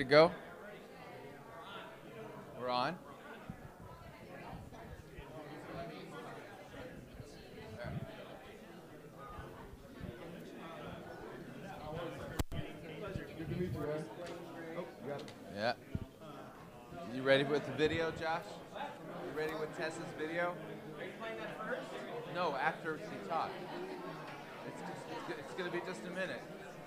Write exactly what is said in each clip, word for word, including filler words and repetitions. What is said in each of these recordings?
go? We're on. Yeah. You ready with the video, Josh? You ready with Tessa's video? Are you playing that first? No, after she talks. It's, it's, it's going to be just a minute.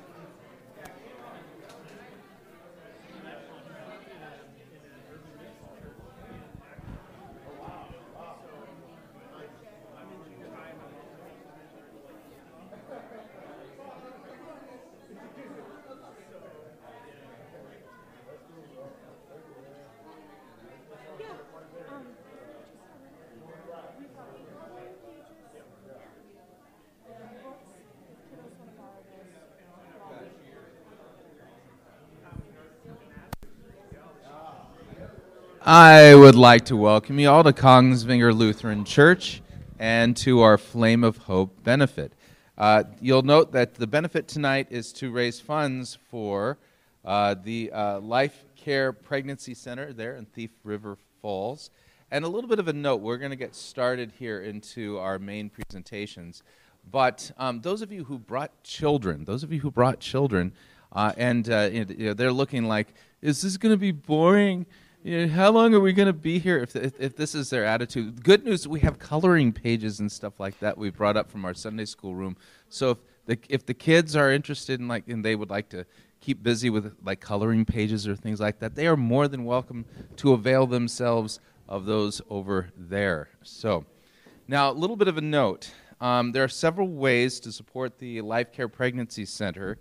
I would like to welcome you all to Kongsvinger Lutheran Church and to our Flame of Hope benefit. Uh, you'll note that the benefit tonight is to raise funds for uh, the uh, Life Care Pregnancy Center there in Thief River Falls. And a little bit of a note, we're going to get started here into our main presentations. But um, those of you who brought children, those of you who brought children, uh, and uh, you know, they're looking like, is this going to be boring? You know, how long are we going to be here if, if if this is their attitude? Good news, we have coloring pages and stuff like that we brought up from our Sunday school room. So if the if the kids are interested in like and they would like to keep busy with like coloring pages or things like that, they are more than welcome to avail themselves of those over there. So now a little bit of a note. Um, there are several ways to support the Life Care Pregnancy Center.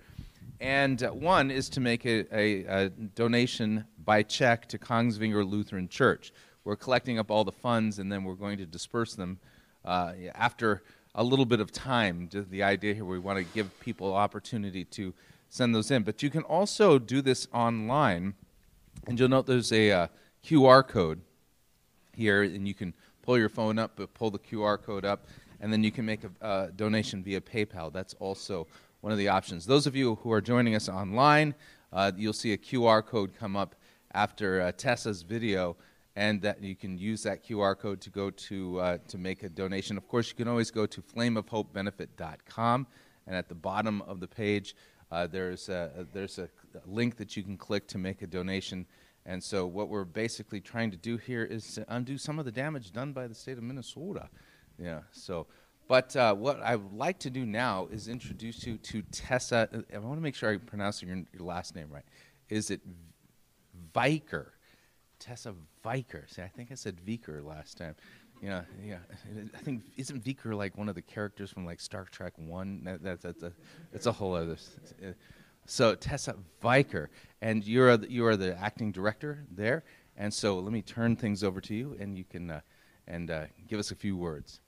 And uh, one is to make a, a, a donation by check to Kongsvinger Lutheran Church. We're collecting up all the funds, and then we're going to disperse them uh, after a little bit of time. The idea here, we want to give people opportunity to send those in. But you can also do this online, and you'll note there's a uh, Q R code here, and you can pull your phone up, but pull the Q R code up, and then you can make a uh, donation via PayPal. That's also one of the options. Those of you who are joining us online, uh, you'll see a Q R code come up after uh, Tessa's video, and that you can use that Q R code to go to uh, to make a donation. Of course, you can always go to flame of hope benefit dot com, and at the bottom of the page, uh, there's a, there's a link that you can click to make a donation. And so what we're basically trying to do here is to undo some of the damage done by the state of Minnesota. Yeah, so... But uh, what I would like to do now is introduce you to Tessa. I want to make sure I pronounce your, your last name right. Is it Viker? Tessa Viker. See, I think I said Viker last time. Yeah, yeah. I think isn't Viker like one of the characters from like Star Trek One? That, that, that's a, it's a whole other. So Tessa Viker, and you're a, you are the acting director there. And so let me turn things over to you, and you can uh, and uh, give us a few words.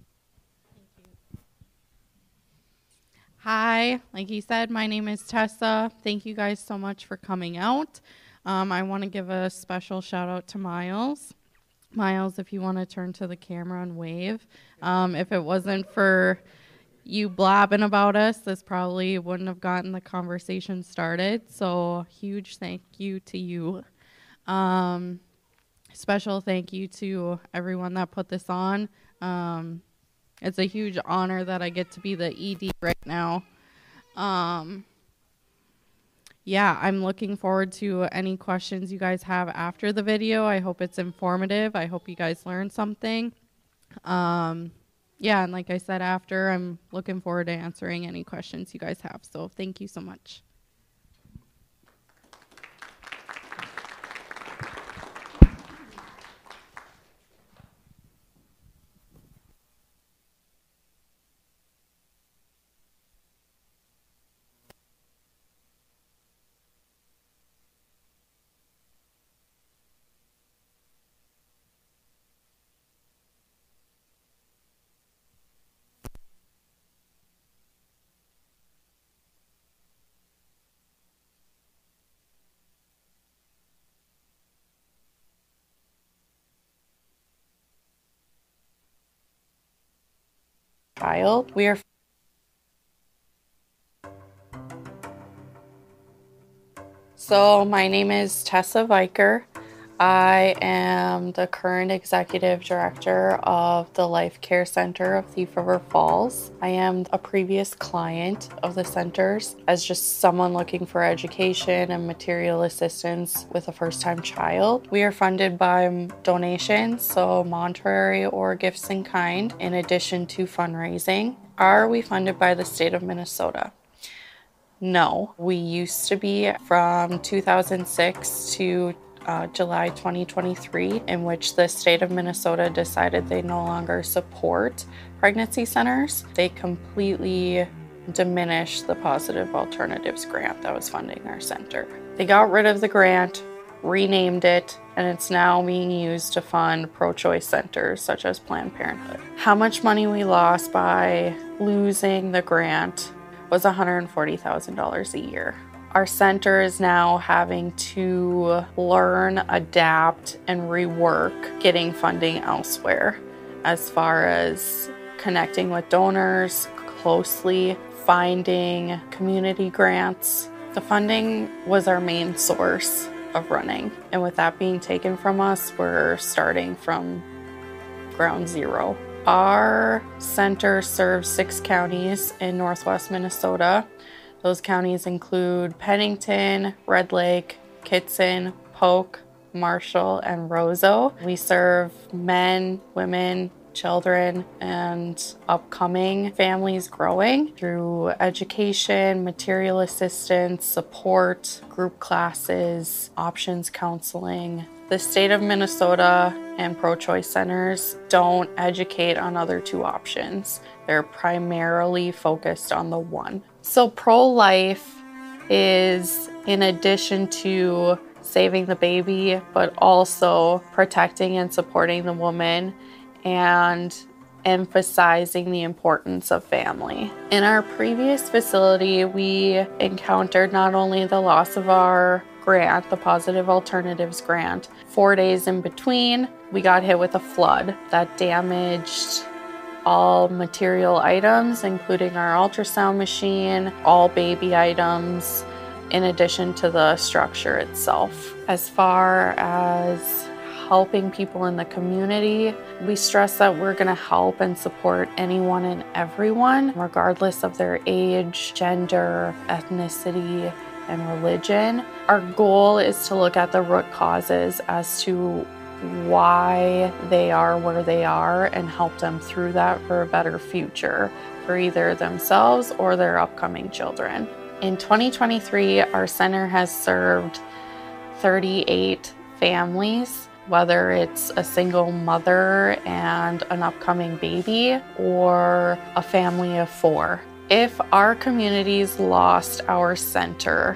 Hi, like he said, my name is Tessa. Thank you guys so much for coming out. Um, I want to give a special shout out to Miles. Miles, if you want to turn to the camera and wave. Um, if it wasn't for you blabbing about us, this probably wouldn't have gotten the conversation started. So huge thank you to you. Um, special thank you to everyone that put this on. Um, It's a huge honor that I get to be the E D right now. Um, yeah, I'm looking forward to any questions you guys have after the video. I hope it's informative. I hope you guys learned something. Um, yeah, and like I said after, I'm looking forward to answering any questions you guys have. So thank you so much. Child, we are So my name is Tessa Viker. I am the current executive director of the Life Care Center of Thief River Falls. I am a previous client of the centers as just someone looking for education and material assistance with a first-time child. We are funded by donations, so monetary or gifts in kind, in addition to fundraising. Are we funded by the state of Minnesota? No. We used to be from two thousand six to Uh, July twenty twenty-three, in which the state of Minnesota decided they no longer support pregnancy centers. They completely diminished the Positive Alternatives grant that was funding our center. They got rid of the grant, renamed it, and it's now being used to fund pro-choice centers such as Planned Parenthood. How much money we lost by losing the grant was one hundred forty thousand dollars a year. Our center is now having to learn, adapt, and rework getting funding elsewhere as far as connecting with donors closely, finding community grants. The funding was our main source of running, and with that being taken from us, we're starting from ground zero. Our center serves six counties in northwest Minnesota. Those counties include Pennington, Red Lake, Kittson, Polk, Marshall, and Roseau. We serve men, women, children, and upcoming families growing through education, material assistance, support, group classes, options counseling. The state of Minnesota and pro-choice centers don't educate on other two options. They're primarily focused on the one. So pro-life is, in addition to saving the baby, but also protecting and supporting the woman and emphasizing the importance of family. In our previous facility, we encountered not only the loss of our grant, the Positive Alternatives grant, four days in between, we got hit with a flood that damaged all material items, including our ultrasound machine, all baby items, in addition to the structure itself. As far as helping people in the community, we stress that we're going to help and support anyone and everyone, regardless of their age, gender, ethnicity, and religion. Our goal is to look at the root causes as to why they are where they are and help them through that for a better future for either themselves or their upcoming children. In twenty twenty-three, our center has served thirty-eight families, whether it's a single mother and an upcoming baby or a family of four. If our communities lost our center,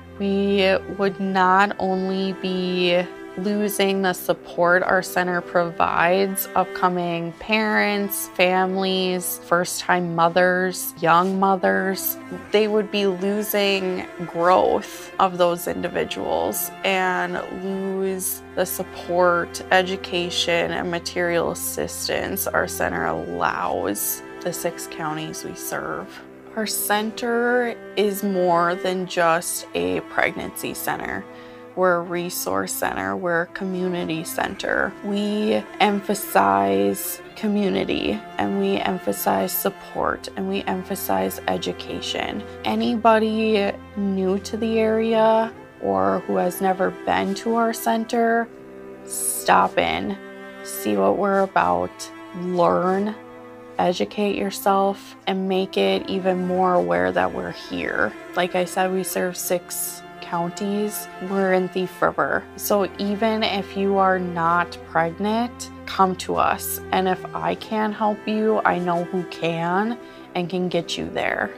we would not only be losing the support our center provides upcoming parents, families, first-time mothers, young mothers, they would be losing growth of those individuals and lose the support, education, and material assistance our center allows the six counties we serve. Our center is more than just a pregnancy center. We're a resource center, we're a community center. We emphasize community and we emphasize support and we emphasize education. Anybody new to the area or who has never been to our center, stop in, see what we're about, learn, educate yourself, and make it even more aware that we're here. Like I said, we serve six counties. We're in Thief River. So even if you are not pregnant, come to us. And if I can't help you, I know who can and can get you there.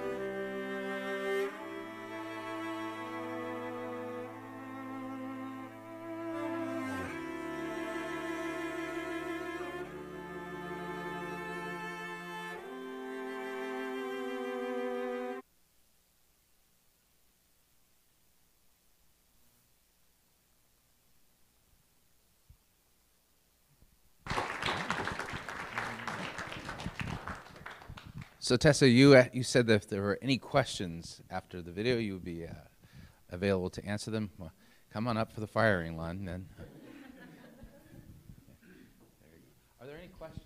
So Tessa, you uh, you said that if there were any questions after the video, you would be uh, available to answer them, well, come on up for the firing line. Then. Are there any questions?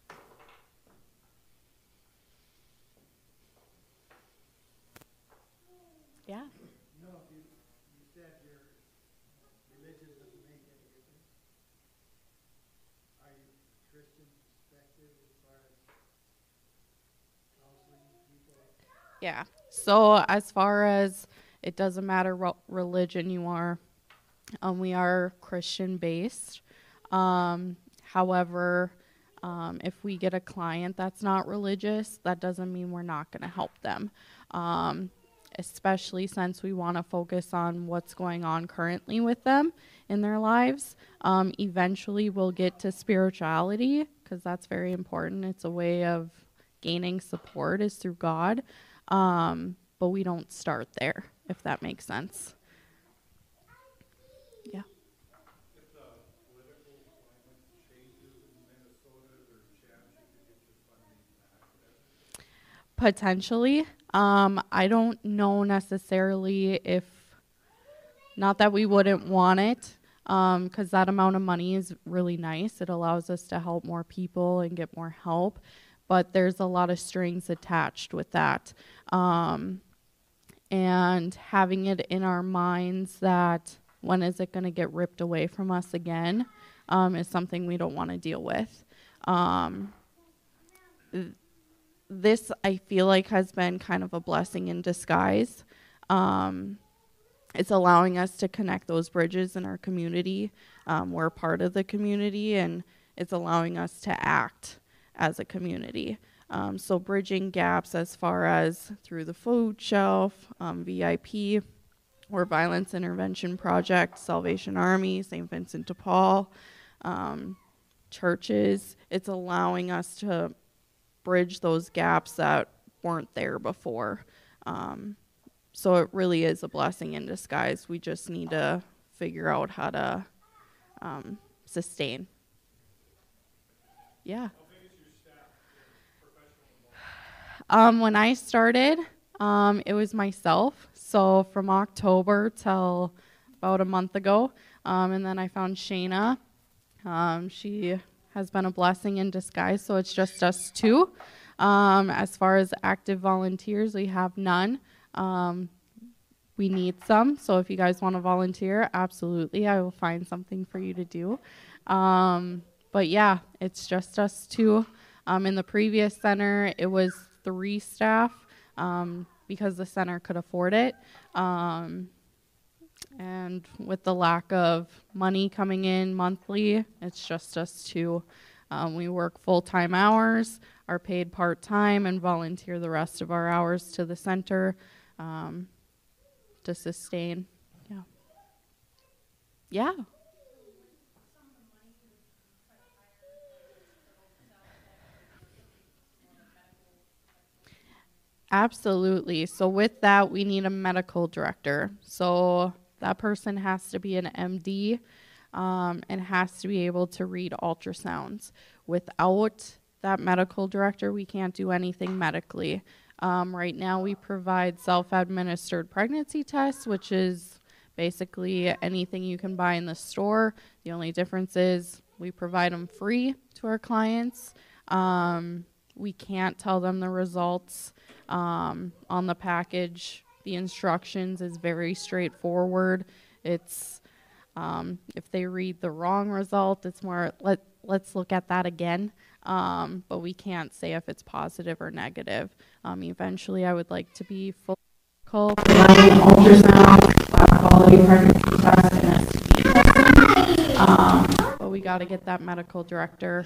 Yeah. No, you, you said your religion doesn't make any difference. Are you Christian perspective as far as counseling people? Yeah. So as far as it doesn't matter what religion you are, um, we are Christian based. Um, however, um, if we get a client that's not religious, that doesn't mean we're not going to help them. Um, especially since we want to focus on what's going on currently with them in their lives. Um, eventually we'll get to spirituality because that's very important. It's a way of gaining support is through God. Um, but we don't start there, if that makes sense. Yeah. If the political climate changes in Minnesota or chance you could get your funding back? Potentially. Um, I don't know necessarily if, not that we wouldn't want it, um, because that amount of money is really nice. It allows us to help more people and get more help, but there's a lot of strings attached with that. Um, and having it in our minds that when is it going to get ripped away from us again um, is something we don't want to deal with. Um, th- this, I feel like, has been kind of a blessing in disguise. Um, it's allowing us to connect those bridges in our community. Um, we're part of the community, and it's allowing us to act as a community. Um, so bridging gaps as far as through the food shelf, um, V I P, or Violence Intervention Project, Salvation Army, Saint Vincent de Paul, um, churches. It's allowing us to bridge those gaps that weren't there before. Um, so it really is a blessing in disguise. We just need to figure out how to um, sustain. Yeah. Um, when I started, um, it was myself. So from October till about a month ago. Um, and then I found Shayna. Um, she has been a blessing in disguise. So it's just us two. Um, as far as active volunteers, we have none. Um, we need some. So if you guys want to volunteer, absolutely. I will find something for you to do. Um, but yeah, it's just us two. Um, in the previous center, it was three staff um, because the center could afford it. Um, and with the lack of money coming in monthly, it's just us two. Um, we work full-time hours, are paid part-time, and volunteer the rest of our hours to the center um, to sustain. Yeah. Yeah. Absolutely. So with that, we need a medical director. So that person has to be an M D um, and has to be able to read ultrasounds. Without that medical director, we can't do anything medically. Um, right now, we provide self-administered pregnancy tests, which is basically anything you can buy in the store. The only difference is we provide them free to our clients. Um, we can't tell them the results um, on the package. The instructions is very straightforward. It's um, if they read the wrong result, it's more let let's look at that again. Um, but we can't say if it's positive or negative. Um, eventually, I would like to be full providing ultrasound, lab quality pregnancy test, and S T D testing. Um, but we got to get that medical director.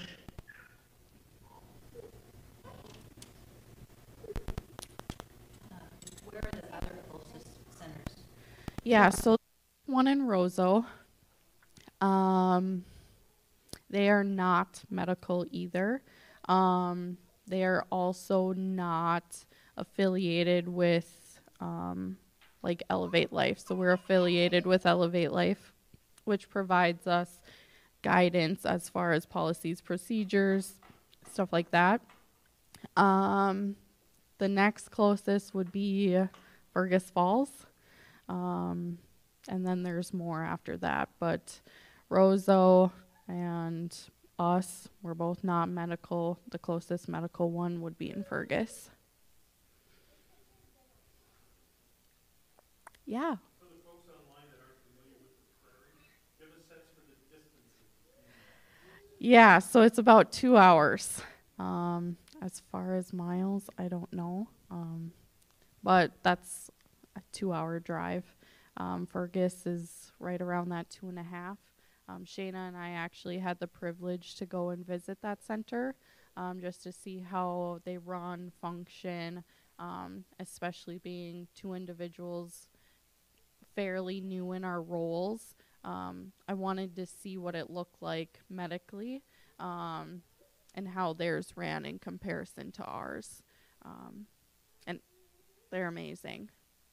Where are the other closest centers? Yeah, so one in Roseau. Um, they are not medical either. Um, they are also not affiliated with um, like Elevate Life. So we're affiliated with Elevate Life, which provides us guidance as far as policies, procedures, stuff like that. Um, the next closest would be Fergus Falls. Um, and then there's more after that. But Roseau and us, we're both not medical. The closest medical one would be in Fergus. Yeah. For the folks online that aren't familiar with the prairie, do you have a sense for the distances between? Yeah, so it's about two hours. Um, as far as miles, I don't know. Um, but that's a two-hour drive. Um, Fergus is right around that two and a half. Um, Shayna and I actually had the privilege to go and visit that center um, just to see how they run, function, um, especially being two individuals fairly new in our roles. Um, I wanted to see what it looked like medically um, and how theirs ran in comparison to ours. Um, and they're amazing.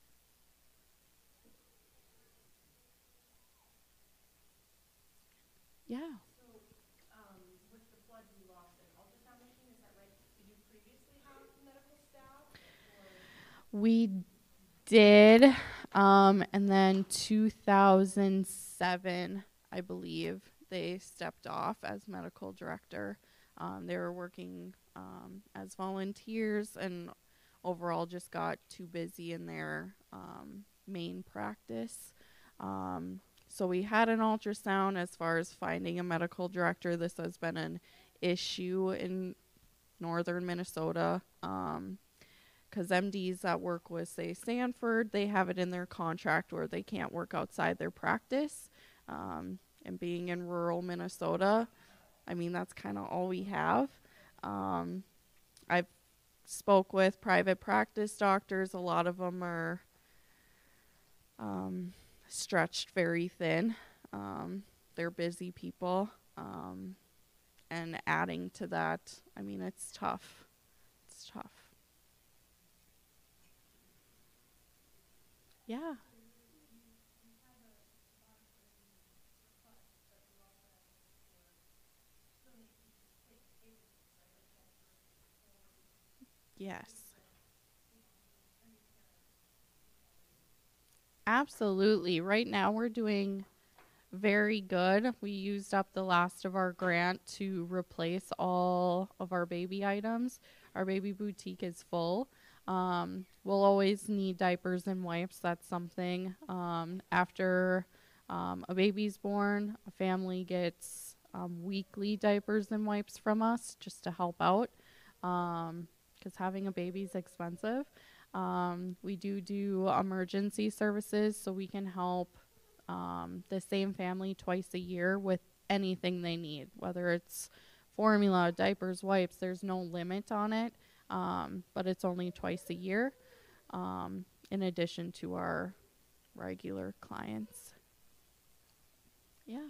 Yeah. So, um, with the flood, you lost an ultrasound machine, is that right? Did you previously have medical staff, or? We did. Um, and then two thousand seven, I believe, they stepped off as medical director. Um, they were working um, as volunteers and overall just got too busy in their um, main practice. Um, so we had an ultrasound. As far as finding a medical director, this has been an issue in northern Minnesota. Um, because M Ds that work with, say, Stanford, they have it in their contract where they can't work outside their practice. Um, and being in rural Minnesota, I mean, that's kind of all we have. Um, I've spoke with private practice doctors. A lot of them are um, stretched very thin. Um, they're busy people. Um, and adding to that, I mean, it's tough. It's tough. Yeah. Yes. Absolutely. Right now we're doing very good. We used up the last of our grant to replace all of our baby items. Our baby boutique is full. Um, we'll always need diapers and wipes. That's something. Um, after um, a baby's born, a family gets um, weekly diapers and wipes from us just to help out because having a baby is expensive. Um, we do do emergency services, so we can help um, the same family twice a year with anything they need, whether it's formula, diapers, wipes. There's no limit on it, um, but it's only twice a year, um, in addition to our regular clients. Yeah.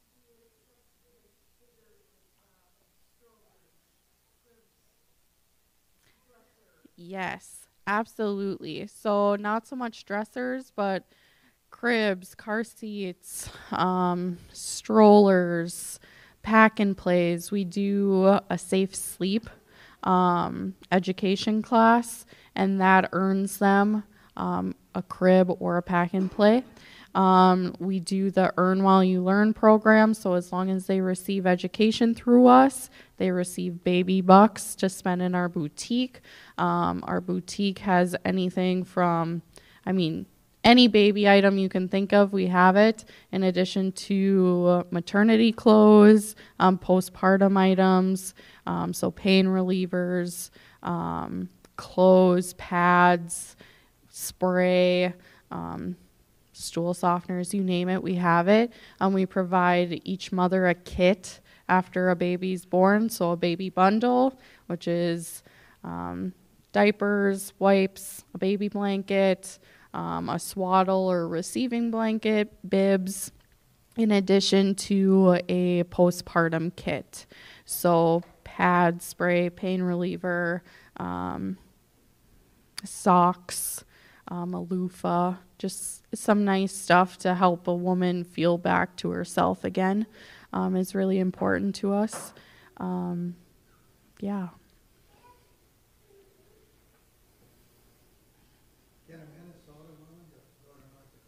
Yes, absolutely. So not so much dressers, but cribs, car seats, um, strollers, pack and plays. We do a safe sleep um, education class, and that earns them um, a crib or a pack and play. Um, we do the Earn While You Learn program, so as long as they receive education through us, they receive baby bucks to spend in our boutique. Um, our boutique has anything from, I mean, any baby item you can think of, we have it, in addition to maternity clothes, um, postpartum items, um, so pain relievers, um, clothes, pads, spray, um, stool softeners, you name it, we have it. Um, we provide each mother a kit after a baby's born, so a baby bundle, which is um, diapers, wipes, a baby blanket, um, a swaddle or receiving blanket, bibs, in addition to a postpartum kit. So pad, spray, pain reliever, um, socks, um, a loofah, just some nice stuff to help a woman feel back to herself again um, is really important to us. Um, yeah. Can a Minnesota woman go to North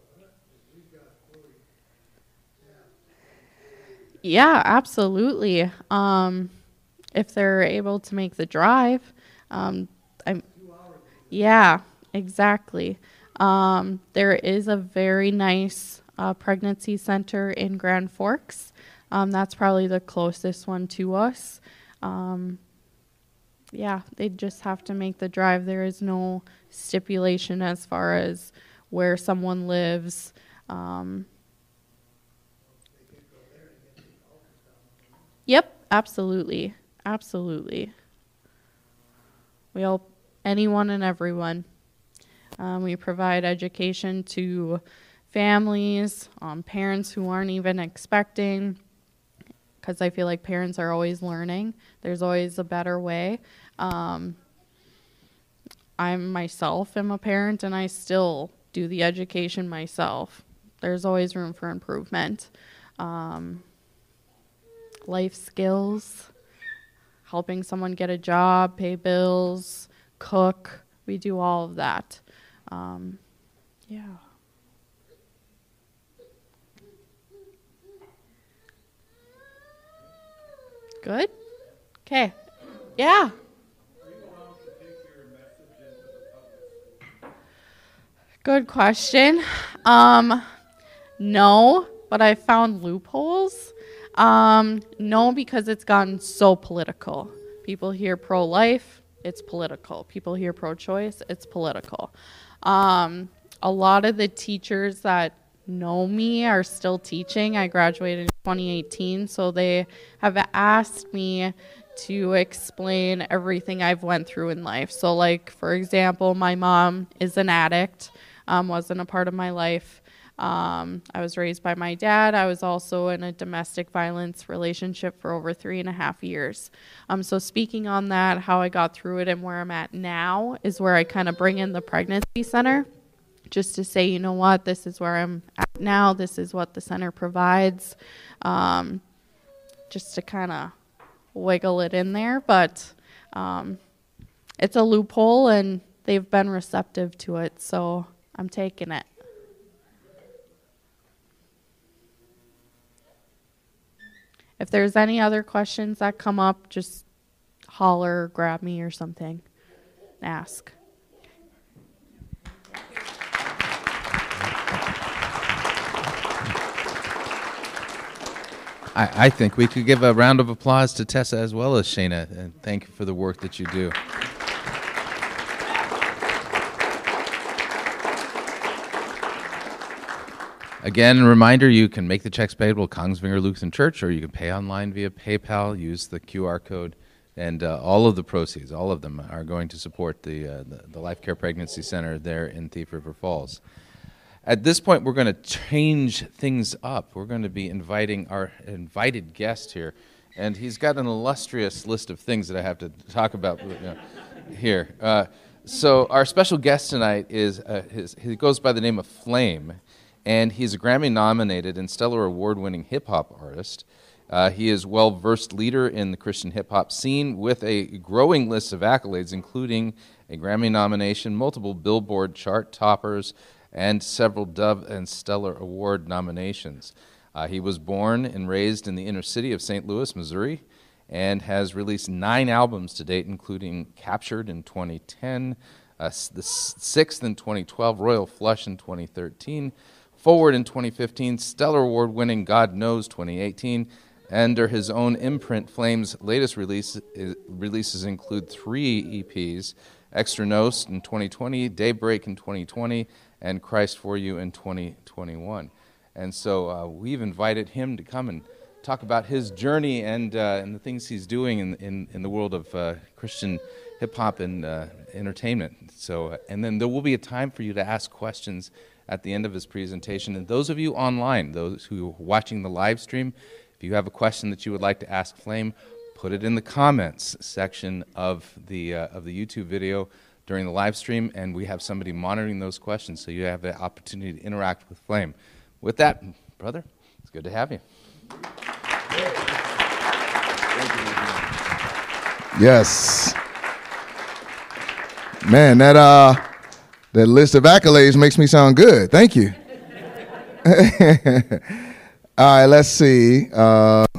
Yeah, absolutely. Um, if they're able to make the drive, um, I'm. Yeah, exactly. Um, there is a very nice uh, pregnancy center in Grand Forks. Um, that's probably the closest one to us. Um, yeah, they just have to make the drive. There is no stipulation as far as where someone lives. Um, yep, absolutely. Absolutely. We help anyone and everyone. Um, we provide education to families, um, parents who aren't even expecting, because I feel like parents are always learning. There's always a better way. Um, I myself am a parent, and I still do the education myself. There's always room for improvement. Um, life skills, helping someone get a job, pay bills, cook. We do all of that. Um, yeah. Good? Okay. Yeah. Good question. Um, no, but I found loopholes. Um, no, because it's gotten so political. People hear pro-life, it's political. People hear pro-choice, it's political. Um, a lot of the teachers that know me are still teaching. I graduated in twenty eighteen, so they have asked me to explain everything I've went through in life. So, like, for example, my mom is an addict, um, wasn't a part of my life. Um, I was raised by my dad. I was also in a domestic violence relationship for over three and a half years. Um, so speaking on that, how I got through it and where I'm at now is where I kind of bring in the pregnancy center, just to say, you know what, this is where I'm at now. This is what the center provides, um, just to kind of wiggle it in there. But um, it's a loophole, and they've been receptive to it, so I'm taking it. If there's any other questions that come up, just holler, or grab me or something, ask. I, I think we could give a round of applause to Tessa as well as Shayna, and thank you for the work that you do. Again, a reminder, you can make the checks payable to Kongsvinger Lutheran Church, or you can pay online via PayPal, use the Q R code, and uh, all of the proceeds, all of them, are going to support the, uh, the, the Life Care Pregnancy Center there in Thief River Falls. At this point, we're going to change things up. We're going to be inviting our invited guest here, and he's got an illustrious list of things that I have to talk about you know, here. Uh, so our special guest tonight is, uh, his, he goes by the name of Flame, and he's a Grammy-nominated and Stellar Award-winning hip-hop artist. Uh, he is well-versed leader in the Christian hip-hop scene with a growing list of accolades, including a Grammy nomination, multiple Billboard chart toppers, and several Dove and Stellar Award nominations. Uh, he was born and raised in the inner city of Saint Louis, Missouri, and has released nine albums to date, including Captured in twenty ten, uh, the sixth in twenty twelve, Royal Flush in twenty thirteen, Forward in twenty fifteen, Stellar Award-winning God Knows twenty eighteen. Under his own imprint, Flame's latest release is, releases include three E Ps, Extra Nos in twenty twenty, Daybreak in twenty twenty, and Christ for You in twenty twenty-one. And so uh, we've invited him to come and talk about his journey and uh, and the things he's doing in in, in the world of uh, Christian hip-hop and uh, entertainment. So, and then there will be a time for you to ask questions at the end of his presentation. And those of you online, those who are watching the live stream, if you have a question that you would like to ask Flame, put it in the comments section of the uh, of the YouTube video during the live stream, and we have somebody monitoring those questions, so you have the opportunity to interact with Flame. With that, brother, it's good to have you. Yes. Man, that uh, that list of accolades makes me sound good. Thank you. All right, let's see. Uh,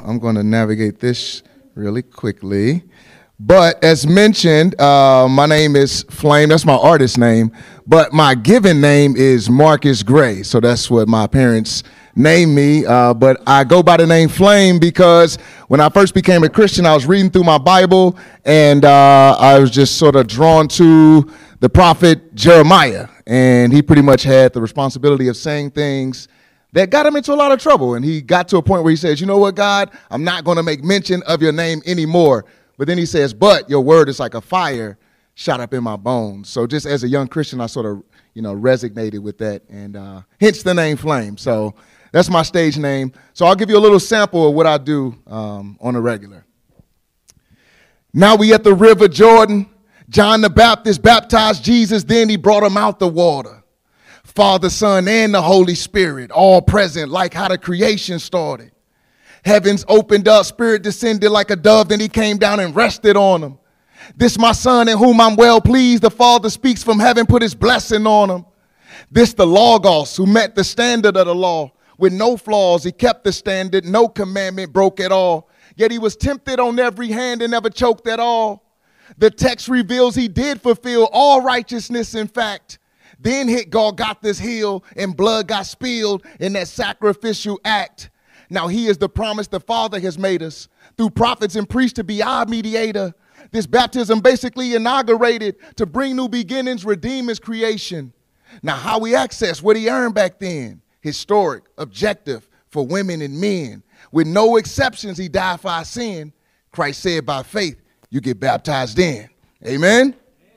I'm going to navigate this really quickly. But as mentioned, uh, my name is Flame. That's my artist name. But my given name is Marcus Gray. So that's what my parents named me. Uh, but I go by the name Flame because when I first became a Christian, I was reading through my Bible, and uh, I was just sort of drawn to the prophet Jeremiah. And he pretty much had the responsibility of saying things that got him into a lot of trouble. And he got to a point where he says, you know what, God, I'm not going to make mention of your name anymore. But then he says, but your word is like a fire shot up in my bones. So just as a young Christian, I sort of, you know, resonated with that, and uh, hence the name Flame. So that's my stage name. So I'll give you a little sample of what I do um, on a regular. Now we at the River Jordan. John the Baptist baptized Jesus, then he brought him out the water. Father, Son, and the Holy Spirit, all present like how the creation started. Heavens opened up, Spirit descended like a dove, then he came down and rested on him. This my Son in whom I'm well pleased. The Father speaks from heaven, put his blessing on him. This the Logos who met the standard of the law. With no flaws, he kept the standard, no commandment broke at all. Yet he was tempted on every hand and never choked at all. The text reveals he did fulfill all righteousness in fact. Then hit Golgotha's hill and blood got spilled in that sacrificial act. Now he is the promise the Father has made us through prophets and priests to be our mediator. This baptism basically inaugurated to bring new beginnings, redeem his creation. Now how we access what he earned back then, historic, objective for women and men. With no exceptions, he died for our sin. Christ said by faith, you get baptized in. Amen?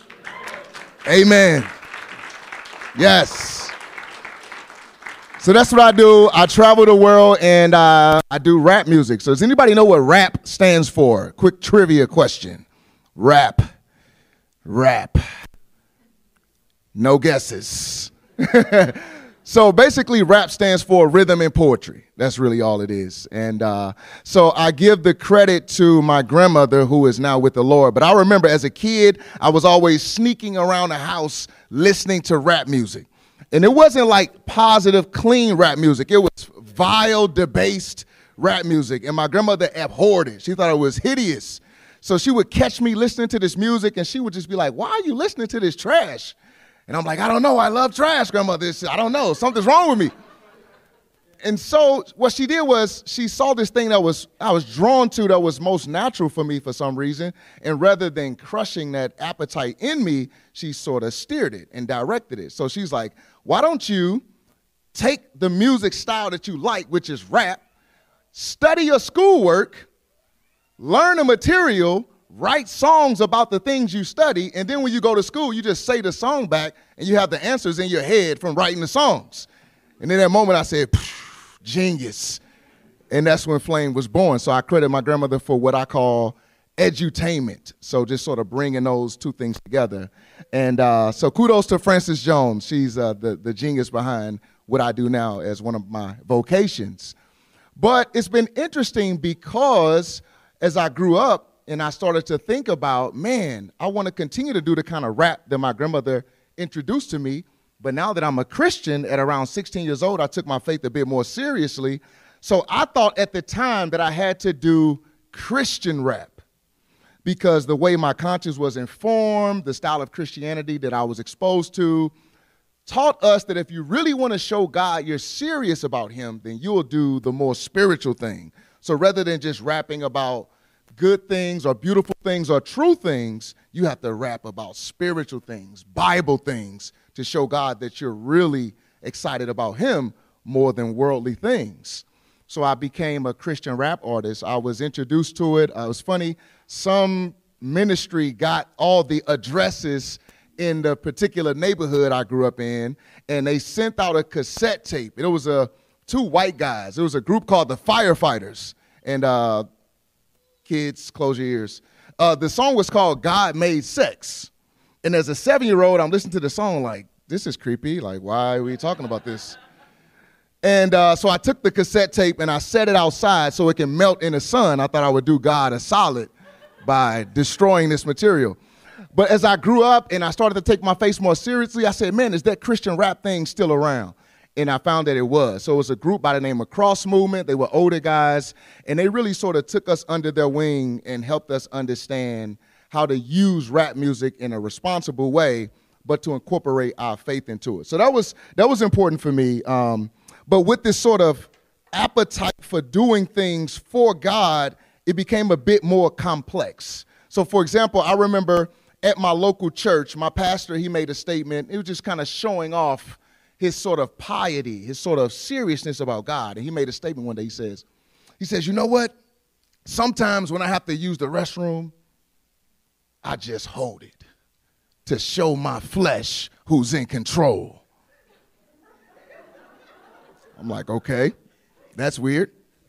Amen. Yes. So that's what I do. I travel the world, and uh, I do rap music. So does anybody know what rap stands for? Quick trivia question. Rap. Rap. No guesses. So basically, rap stands for rhythm and poetry. That's really all it is. And uh, so I give the credit to my grandmother, who is now with the Lord. But I remember as a kid, I was always sneaking around the house listening to rap music. And it wasn't like positive, clean rap music. It was vile, debased rap music. And my grandmother abhorred it. She thought it was hideous. So she would catch me listening to this music, and she would just be like, why are you listening to this trash? And I'm like, I don't know. I love trash, grandmother. It's, I don't know. Something's wrong with me. And so what she did was she saw this thing that was I was drawn to that was most natural for me for some reason. And rather than crushing that appetite in me, she sort of steered it and directed it. So she's like, why don't you take the music style that you like, which is rap, study your schoolwork, learn the material, write songs about the things you study, and then when you go to school, you just say the song back, and you have the answers in your head from writing the songs. And in that moment, I said, genius. And that's when Flame was born. So I credit my grandmother for what I call edutainment. So just sort of bringing those two things together. And uh, so kudos to Frances Jones. She's uh, the, the genius behind what I do now as one of my vocations. But it's been interesting because as I grew up and I started to think about, man, I want to continue to do the kind of rap that my grandmother introduced to me. But now that I'm a Christian at around sixteen years old, I took my faith a bit more seriously. So I thought at the time that I had to do Christian rap because the way my conscience was informed, the style of Christianity that I was exposed to, taught us that if you really want to show God you're serious about him, then you'll do the more spiritual thing. So rather than just rapping about good things or beautiful things or true things, you have to rap about spiritual things, Bible things, to show God that you're really excited about him more than worldly things. So I became a Christian rap artist. I was introduced to it. Uh, it was funny. Some ministry got all the addresses in the particular neighborhood I grew up in, and they sent out a cassette tape. It was a two white guys. It was a group called the Firefighters. And uh, kids, close your ears. Uh, the song was called God Made Sex. And as a seven-year-old, I'm listening to the song like, this is creepy. Like, why are we talking about this? And uh, so I took the cassette tape and I set it outside so it can melt in the sun. I thought I would do God a solid by destroying this material. But as I grew up and I started to take my faith more seriously, I said, man, is that Christian rap thing still around? And I found that it was. So it was a group by the name of Cross Movement. They were older guys, and they really sort of took us under their wing and helped us understand how to use rap music in a responsible way, but to incorporate our faith into it. So that was that was important for me. Um, but with this sort of appetite for doing things for God, it became a bit more complex. So, for example, I remember at my local church, my pastor, he made a statement. It was just kind of showing off his sort of piety, his sort of seriousness about God. And he made a statement one day. He says, he says, you know what? Sometimes when I have to use the restroom, I just hold it to show my flesh who's in control. I'm like, okay, that's weird.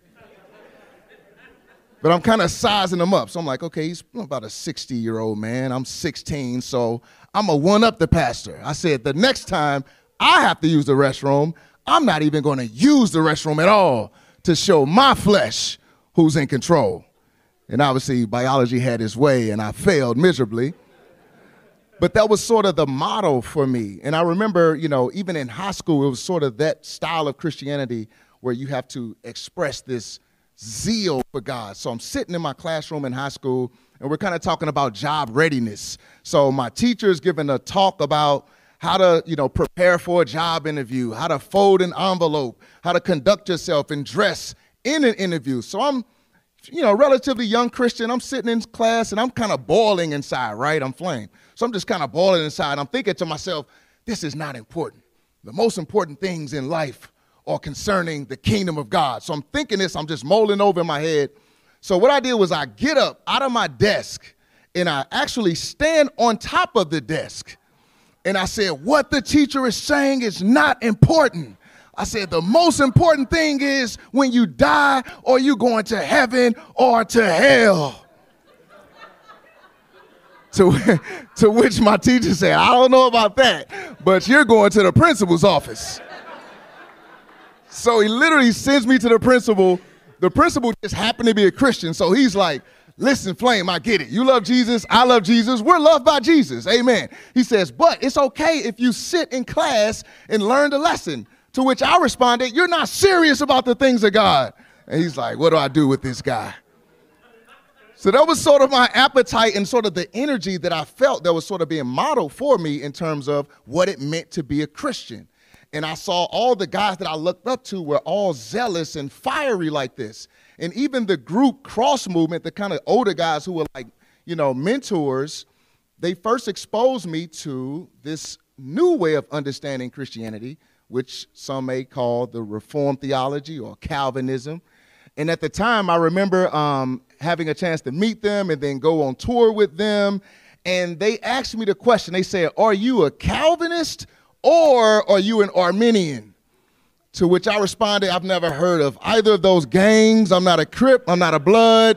But I'm kind of sizing him up. So I'm like, okay, he's about a sixty-year-old man. I'm sixteen, so I'm going to one-up the pastor. I said, the next time I have to use the restroom, I'm not even going to use the restroom at all to show my flesh who's in control. And obviously, biology had its way, and I failed miserably. But that was sort of the motto for me. And I remember, you know, even in high school, it was sort of that style of Christianity where you have to express this zeal for God. So I'm sitting in my classroom in high school, and we're kind of talking about job readiness. So my teacher is giving a talk about how to, you know, prepare for a job interview, how to fold an envelope, how to conduct yourself and dress in an interview. So I'm, you know, relatively young Christian. I'm sitting in class, and I'm kind of boiling inside, right? I'm flame. So I'm just kind of boiling inside. I'm thinking to myself, this is not important. The most important things in life are concerning the kingdom of God. So I'm thinking this. I'm just mulling over in my head. So what I did was I get up out of my desk, and I actually stand on top of the desk. And I said, what the teacher is saying is not important. I said, the most important thing is when you die, or you going to heaven or to hell. to, to which my teacher said, I don't know about that, but you're going to the principal's office. So he literally sends me to the principal. The principal just happened to be a Christian. So he's like, listen, Flame, I get it. You love Jesus. I love Jesus. We're loved by Jesus. Amen. He says, but it's okay if you sit in class and learn the lesson. To which I responded, you're not serious about the things of God. And he's like, what do I do with this guy? So that was sort of my appetite and sort of the energy that I felt that was sort of being modeled for me in terms of what it meant to be a Christian. And I saw all the guys that I looked up to were all zealous and fiery like this. And even the group Cross Movement, the kind of older guys who were like, you know, mentors, they first exposed me to this new way of understanding Christianity, which some may call the Reformed theology or Calvinism. And at the time, I remember um, having a chance to meet them and then go on tour with them. And they asked me the question. They said, are you a Calvinist or are you an Arminian? To which I responded, I've never heard of either of those gangs. I'm not a Crip. I'm not a Blood.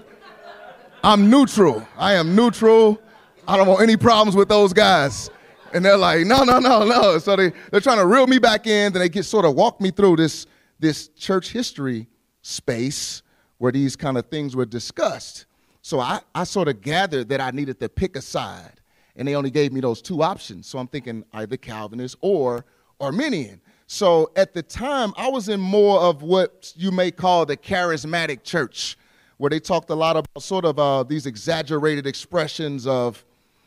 I'm neutral. I am neutral. I don't want any problems with those guys. And they're like, no, no, no, no. So they, they're trying to reel me back in. Then they get sort of walk me through this, this church history space where these kind of things were discussed. So I, I sort of gathered that I needed to pick a side. And they only gave me those two options. So I'm thinking either Calvinist or Arminian. So at the time, I was in more of what you may call the charismatic church, where they talked a lot about sort of uh, these exaggerated expressions of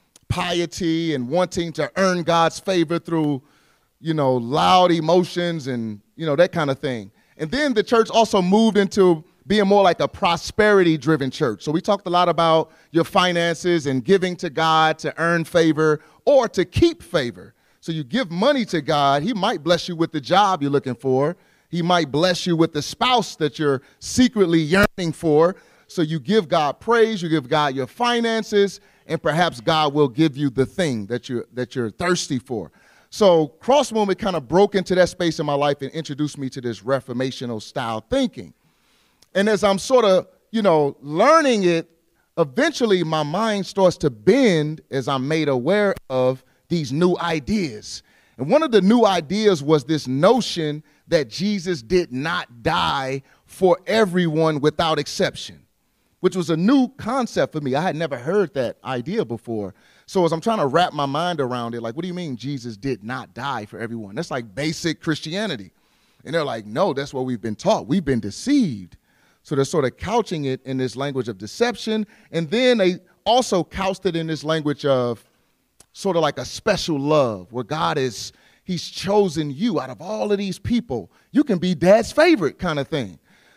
piety and wanting to earn God's favor through, you know, loud emotions and, you know, that kind of thing. And then the church also moved into being more like a prosperity-driven church. So we talked a lot about your finances and giving to God to earn favor or to keep favor. So you give money to God, he might bless you with the job you're looking for. He might bless you with the spouse that you're secretly yearning for. So you give God praise, you give God your finances, and perhaps God will give you the thing that you're, that you're thirsty for. So Cross Movement kind of broke into that space in my life and introduced me to this reformational style thinking. And as I'm sort of, you know, learning it, eventually my mind starts to bend as I'm made aware of these new ideas. And one of the new ideas was this notion that Jesus did not die for everyone without exception, which was a new concept for me. I had never heard that idea before. So as I'm trying to wrap my mind around it, like, what do you mean Jesus did not die for everyone? That's like basic Christianity. And they're like, no, that's what we've been taught. We've been deceived. So they're sort of couching it in this language of deception. And then they also couched it in this language of sort of like a special love where God is, he's chosen you out of all of these people. You can be dad's favorite kind of thing.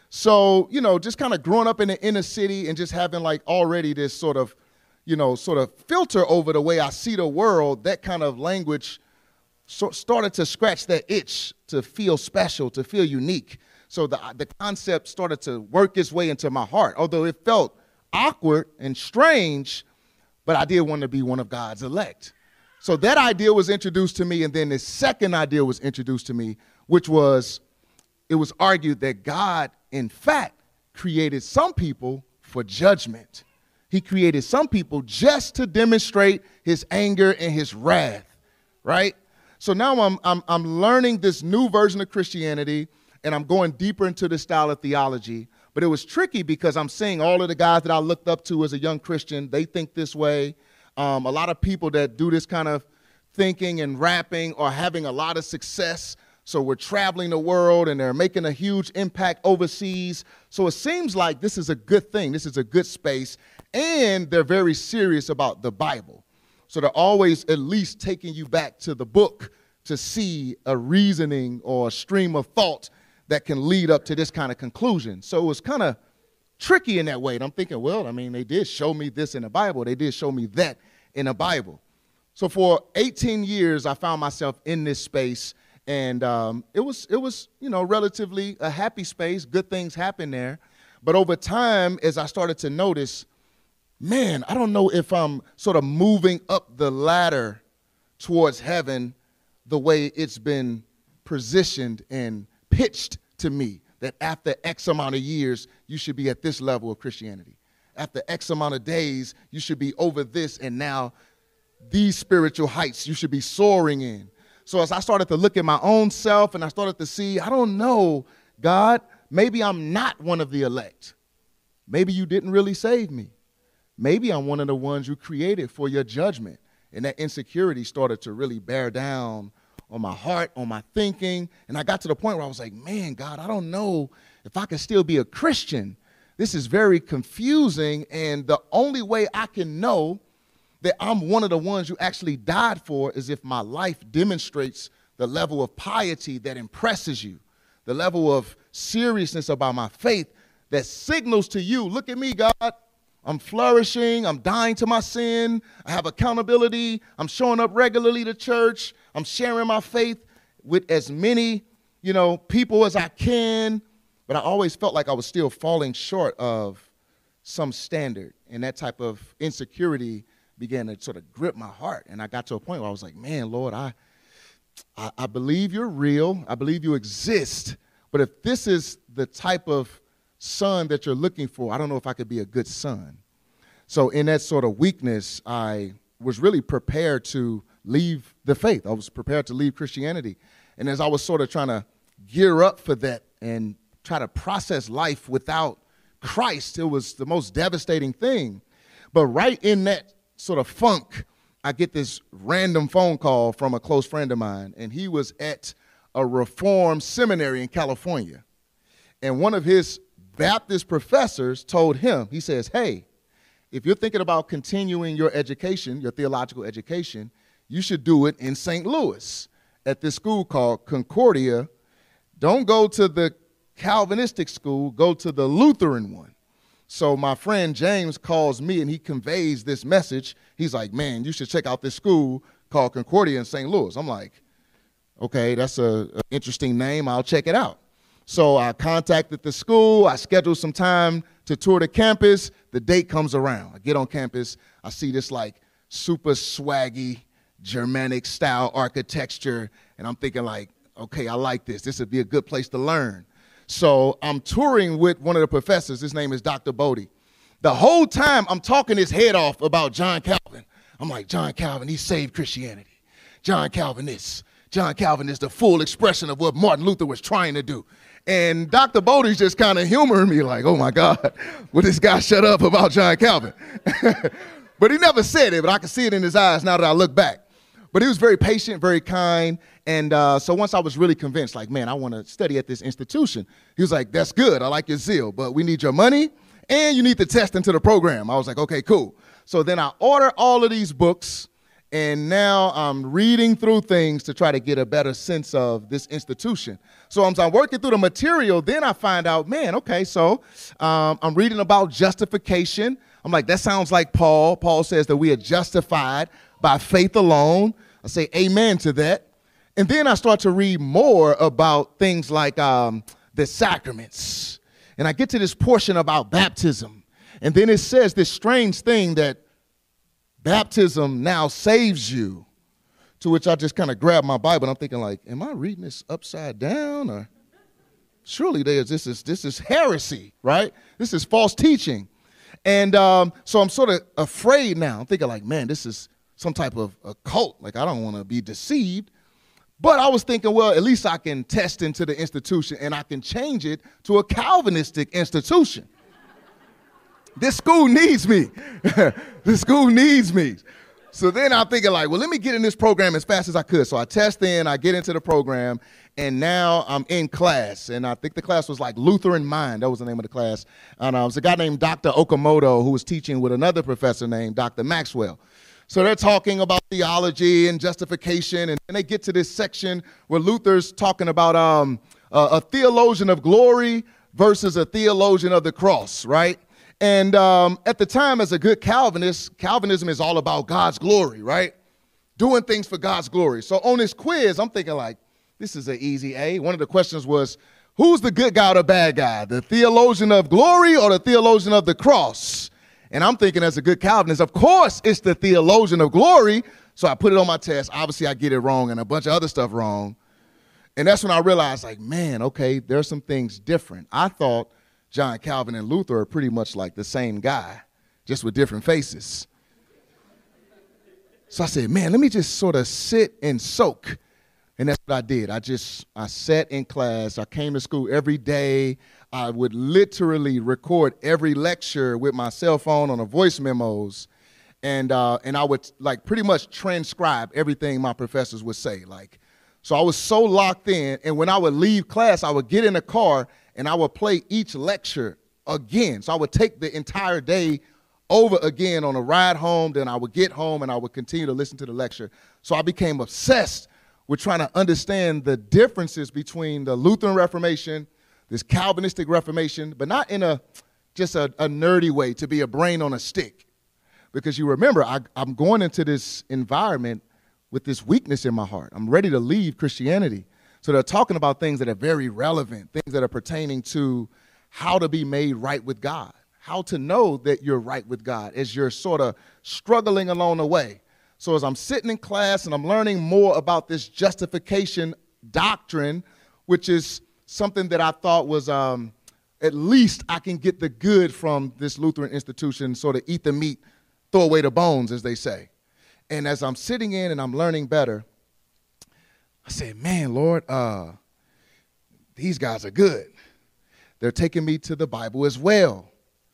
So, you know, just kind of growing up in the inner city and just having like already this sort of, you know, sort of filter over the way I see the world, that kind of language so started to scratch that itch to feel special, to feel unique. So the, the concept started to work its way into my heart, although it felt awkward and strange, but I did want to be one of God's elect. So that idea was introduced to me, and then the second idea was introduced to me, which was, it was argued that God, in fact, created some people for judgment. He created some people just to demonstrate his anger and his wrath, right? So now I'm, I'm, I'm learning this new version of Christianity, and I'm going deeper into this style of theology. But it was tricky because I'm seeing all of the guys that I looked up to as a young Christian, they think this way. Um, a lot of people that do this kind of thinking and rapping are having a lot of success. So we're traveling the world and they're making a huge impact overseas. So it seems like this is a good thing. This is a good space. And they're very serious about the Bible. So they're always at least taking you back to the book to see a reasoning or a stream of thought that can lead up to this kind of conclusion. So it was kind of tricky in that way. And I'm thinking, well, I mean, they did show me this in the Bible. They did show me that in the Bible. So for eighteen years, I found myself in this space. And um, it was, it was, you know, relatively a happy space. Good things happen there. But over time, as I started to notice, man, I don't know if I'm sort of moving up the ladder towards heaven the way it's been positioned and pitched to me, that after X amount of years, you should be at this level of Christianity. After X amount of days, you should be over this, and now these spiritual heights you should be soaring in. So as I started to look at my own self and I started to see, I don't know, God, maybe I'm not one of the elect. Maybe you didn't really save me. Maybe I'm one of the ones you created for your judgment. And that insecurity started to really bear down on my heart, on my thinking. And I got to the point where I was like, man, God, I don't know if I can still be a Christian. This is very confusing. And the only way I can know that I'm one of the ones you actually died for is if my life demonstrates the level of piety that impresses you, the level of seriousness about my faith that signals to you, look at me, God. I'm flourishing. I'm dying to my sin. I have accountability. I'm showing up regularly to church. I'm sharing my faith with as many, you know, people as I can. But I always felt like I was still falling short of some standard. And that type of insecurity began to sort of grip my heart. And I got to a point where I was like, man, Lord, I, I, I believe you're real. I believe you exist. But if this is the type of son that you're looking for, I don't know if I could be a good son. So in that sort of weakness, I was really prepared to leave the faith. I was prepared to leave Christianity. And as I was sort of trying to gear up for that and try to process life without Christ, it was the most devastating thing. But right in that sort of funk, I get this random phone call from a close friend of mine, and he was at a Reformed seminary in California. And one of his Baptist professors told him, he says, hey, if you're thinking about continuing your education, your theological education, you should do it in Saint Louis at this school called Concordia. Don't go to the Calvinistic school, go to the Lutheran one. So my friend James calls me and he conveys this message. He's like, man, you should check out this school called Concordia in Saint Louis. I'm like, okay, that's a, a interesting name. I'll check it out. So I contacted the school. I scheduled some time to tour the campus. The date comes around. I get on campus. I see this like super swaggy Germanic style architecture. And I'm thinking like, okay, I like this. This would be a good place to learn. So I'm touring with one of the professors. His name is Doctor Bodie. The whole time I'm talking his head off about John Calvin. I'm like, John Calvin, he saved Christianity. John Calvin this. John Calvin is the full expression of what Martin Luther was trying to do. And Doctor Bodie's just kind of humoring me like, oh, my God, will this guy shut up about John Calvin? But he never said it, but I can see it in his eyes now that I look back. But he was very patient, very kind. And uh, so once I was really convinced, like, man, I want to study at this institution, he was like, that's good. I like your zeal, but we need your money and you need to test into the program. I was like, okay, cool. So then I ordered all of these books, and now I'm reading through things to try to get a better sense of this institution. So as I'm working through the material, then I find out, man, okay, so um, I'm reading about justification. I'm like, that sounds like Paul. Paul says that we are justified by faith alone. I say amen to that. And then I start to read more about things like um, the sacraments. And I get to this portion about baptism. And then it says this strange thing that baptism now saves you, to which I just kind of grabbed my Bible. And I'm thinking, like, am I reading this upside down? Or surely there's, this is this is heresy, right? This is false teaching. And um, so I'm sort of afraid now. I'm thinking, like, man, this is some type of a cult. Like, I don't want to be deceived. But I was thinking, well, at least I can test into the institution and I can change it to a Calvinistic institution. This school needs me. This school needs me. So then I'm thinking, like, well, let me get in this program as fast as I could. So I test in, I get into the program, and now I'm in class. And I think the class was like Lutheran Mind. That was the name of the class. And uh, it was a guy named Doctor Okamoto who was teaching with another professor named Doctor Maxwell. So they're talking about theology and justification, and then they get to this section where Luther's talking about um, a, a theologian of glory versus a theologian of the cross, right? And um, at the time, as a good Calvinist, Calvinism is all about God's glory, right? Doing things for God's glory. So on this quiz, I'm thinking, like, this is an easy A. One of the questions was, who's the good guy or the bad guy? The theologian of glory or the theologian of the cross? And I'm thinking, as a good Calvinist, of course it's the theologian of glory. So I put it on my test. Obviously, I get it wrong and a bunch of other stuff wrong. And that's when I realized, like, man, okay, there's some things different. I thought John Calvin and Luther are pretty much like the same guy, just with different faces. So I said, man, let me just sort of sit and soak. And that's what I did. I just, I sat in class. I came to school every day. I would literally record every lecture with my cell phone on the voice memos. And uh, and I would, like, pretty much transcribe everything my professors would say. Like, so I was so locked in. And when I would leave class, I would get in a car and I would play each lecture again. So I would take the entire day over again on a ride home. Then I would get home and I would continue to listen to the lecture. So I became obsessed with trying to understand the differences between the Lutheran Reformation, this Calvinistic Reformation, but not in a just a, a nerdy way, to be a brain on a stick. Because you remember, I, I'm going into this environment with this weakness in my heart. I'm ready to leave Christianity. So they're talking about things that are very relevant, things that are pertaining to how to be made right with God, how to know that you're right with God as you're sort of struggling along the way. So as I'm sitting in class and I'm learning more about this justification doctrine, which is something that I thought was um, at least I can get the good from this Lutheran institution, sort of eat the meat, throw away the bones, as they say. And as I'm sitting in and I'm learning better, I said, man, Lord, uh, these guys are good. They're taking me to the Bible as well.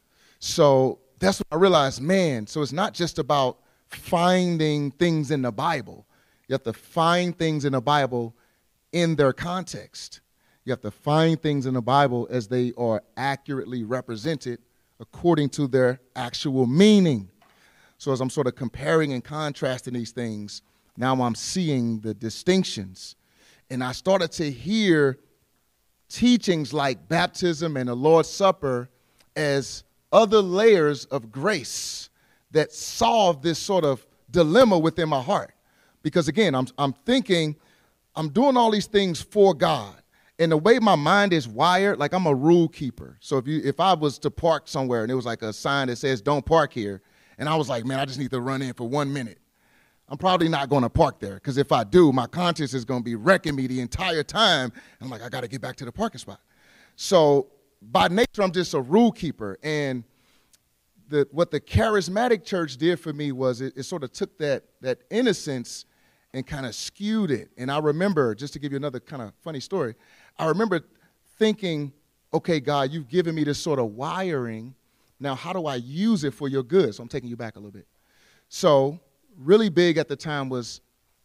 So that's when I realized, man, so it's not just about finding things in the Bible. You have to find things in the Bible in their context. You have to find things in the Bible as they are accurately represented according to their actual meaning. So as I'm sort of comparing and contrasting these things, now I'm seeing the distinctions. And I started to hear teachings like baptism and the Lord's Supper as other layers of grace that solve this sort of dilemma within my heart. Because again, I'm, I'm thinking, I'm doing all these things for God. And the way my mind is wired, like I'm a rule keeper. So if you, if I was to park somewhere and it was like a sign that says don't park here, and I was like, man, I just need to run in for one minute, I'm probably not going to park there, because if I do, my conscience is going to be wrecking me the entire time. I'm like, I got to get back to the parking spot. So by nature, I'm just a rule keeper. And the, what the charismatic church did for me was it, it sort of took that, that innocence and kind of skewed it. And I remember, just to give you another kind of funny story, I remember thinking, okay, God, you've given me this sort of wiring. Now, how do I use it for your good? So I'm taking you back a little bit. So really big at the time was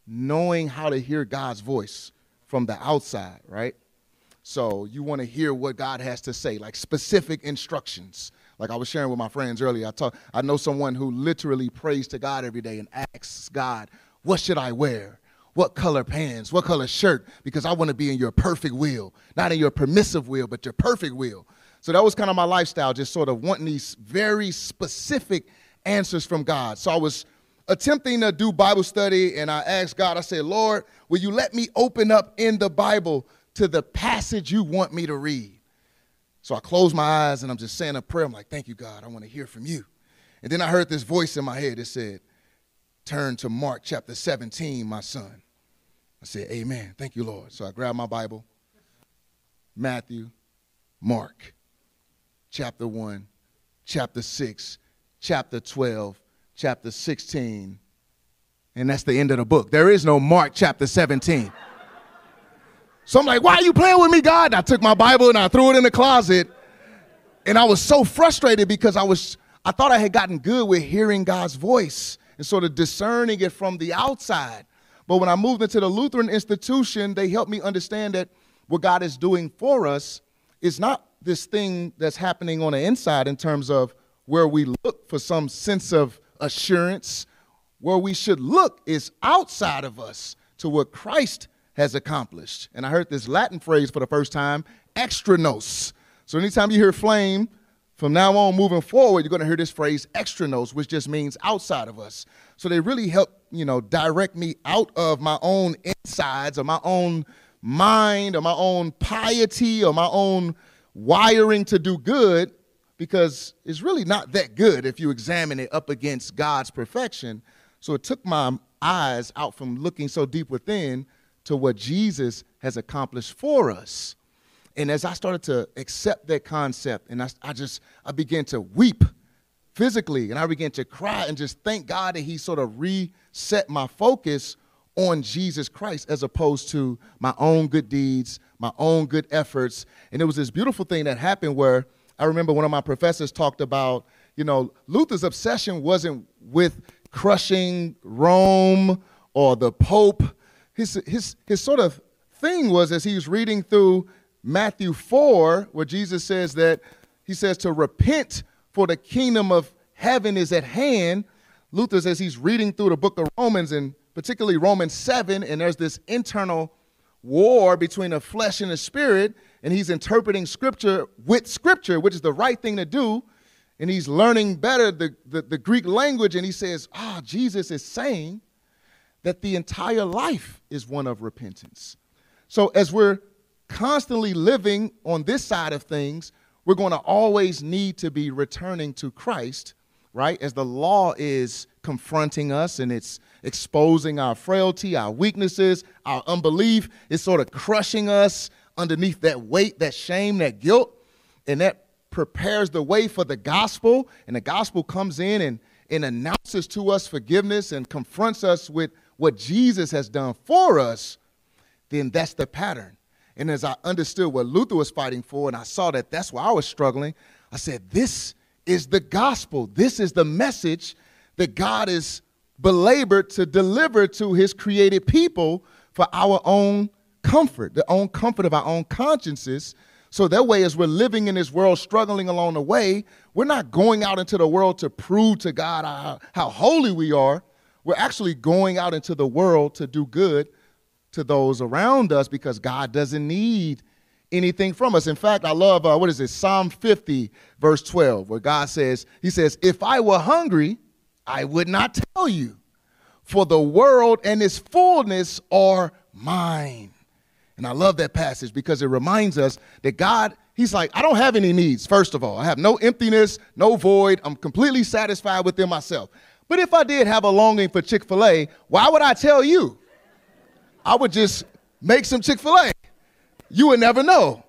knowing how to hear God's voice from the outside, right? So you want to hear what God has to say, like specific instructions. Like I was sharing with my friends earlier, I talk, I know someone who literally prays to God every day and asks God, what should I wear? What color pants? What color shirt? Because I want to be in your perfect will, not in your permissive will, but your perfect will. So that was kind of my lifestyle, just sort of wanting these very specific answers from God. So I was attempting to do Bible study, and I asked God, I said, Lord, will you let me open up in the Bible to the passage you want me to read? So I closed my eyes, and I'm just saying a prayer. I'm like, thank you, God. I want to hear from you. And then I heard this voice in my head that said, turn to Mark chapter seventeen, my son. I said, amen. Thank you, Lord. So I grabbed my Bible, Matthew, Mark, chapter one, chapter six, chapter twelve, chapter sixteen, and that's the end of the book. There is no Mark chapter seventeen. So I'm like, why are you playing with me, God? And I took my Bible and I threw it in the closet, and I was so frustrated because I was, I thought I had gotten good with hearing God's voice and sort of discerning it from the outside. But when I moved into the Lutheran institution, they helped me understand that what God is doing for us is not this thing that's happening on the inside in terms of where we look for some sense of assurance. Where we should look is outside of us to what Christ has accomplished. And I heard this Latin phrase for the first time, extra nos. So anytime you hear flame, from now on moving forward, you're going to hear this phrase extra nos, which just means outside of us. So they really help, you know, direct me out of my own insides or my own mind or my own piety or my own wiring to do good, because it's really not that good if you examine it up against God's perfection. So it took my eyes out from looking so deep within to what Jesus has accomplished for us. And as I started to accept that concept, and I, I just, I began to weep physically, and I began to cry and just thank God that he sort of reset my focus on Jesus Christ as opposed to my own good deeds, my own good efforts. And it was this beautiful thing that happened where I remember one of my professors talked about, you know, Luther's obsession wasn't with crushing Rome or the Pope. His, his, his sort of thing was, as he was reading through Matthew four, where Jesus says that, he says to repent for the kingdom of heaven is at hand. Luther, as he's reading through the book of Romans, and particularly Romans seven, and there's this internal war between the flesh and the spirit, and he's interpreting scripture with scripture, which is the right thing to do, and he's learning better the, the, the Greek language, and he says, ah, Jesus is saying that the entire life is one of repentance. So as we're constantly living on this side of things, we're going to always need to be returning to Christ, right? As the law is confronting us and it's exposing our frailty, our weaknesses, our unbelief. It's sort of crushing us underneath that weight, that shame, that guilt, and that prepares the way for the gospel. And the gospel comes in and, and announces to us forgiveness and confronts us with what Jesus has done for us. Then that's the pattern. And as I understood what Luther was fighting for, and I saw that that's where I was struggling, I said, this is the gospel. This is the message that God is belabored to deliver to his created people for our own comfort, the own comfort of our own consciences. So that way, as we're living in this world, struggling along the way, we're not going out into the world to prove to God how, how holy we are. We're actually going out into the world to do good to those around us, because God doesn't need anything from us. In fact, I love, uh, what is it, Psalm fifty, verse twelve, where God says, he says, if I were hungry, I would not tell you, for the world and its fullness are mine. And I love that passage because it reminds us that God, he's like, I don't have any needs, first of all. I have no emptiness, no void. I'm completely satisfied within myself. But if I did have a longing for Chick-fil-A, why would I tell you? I would just make some Chick-fil-A. You would never know.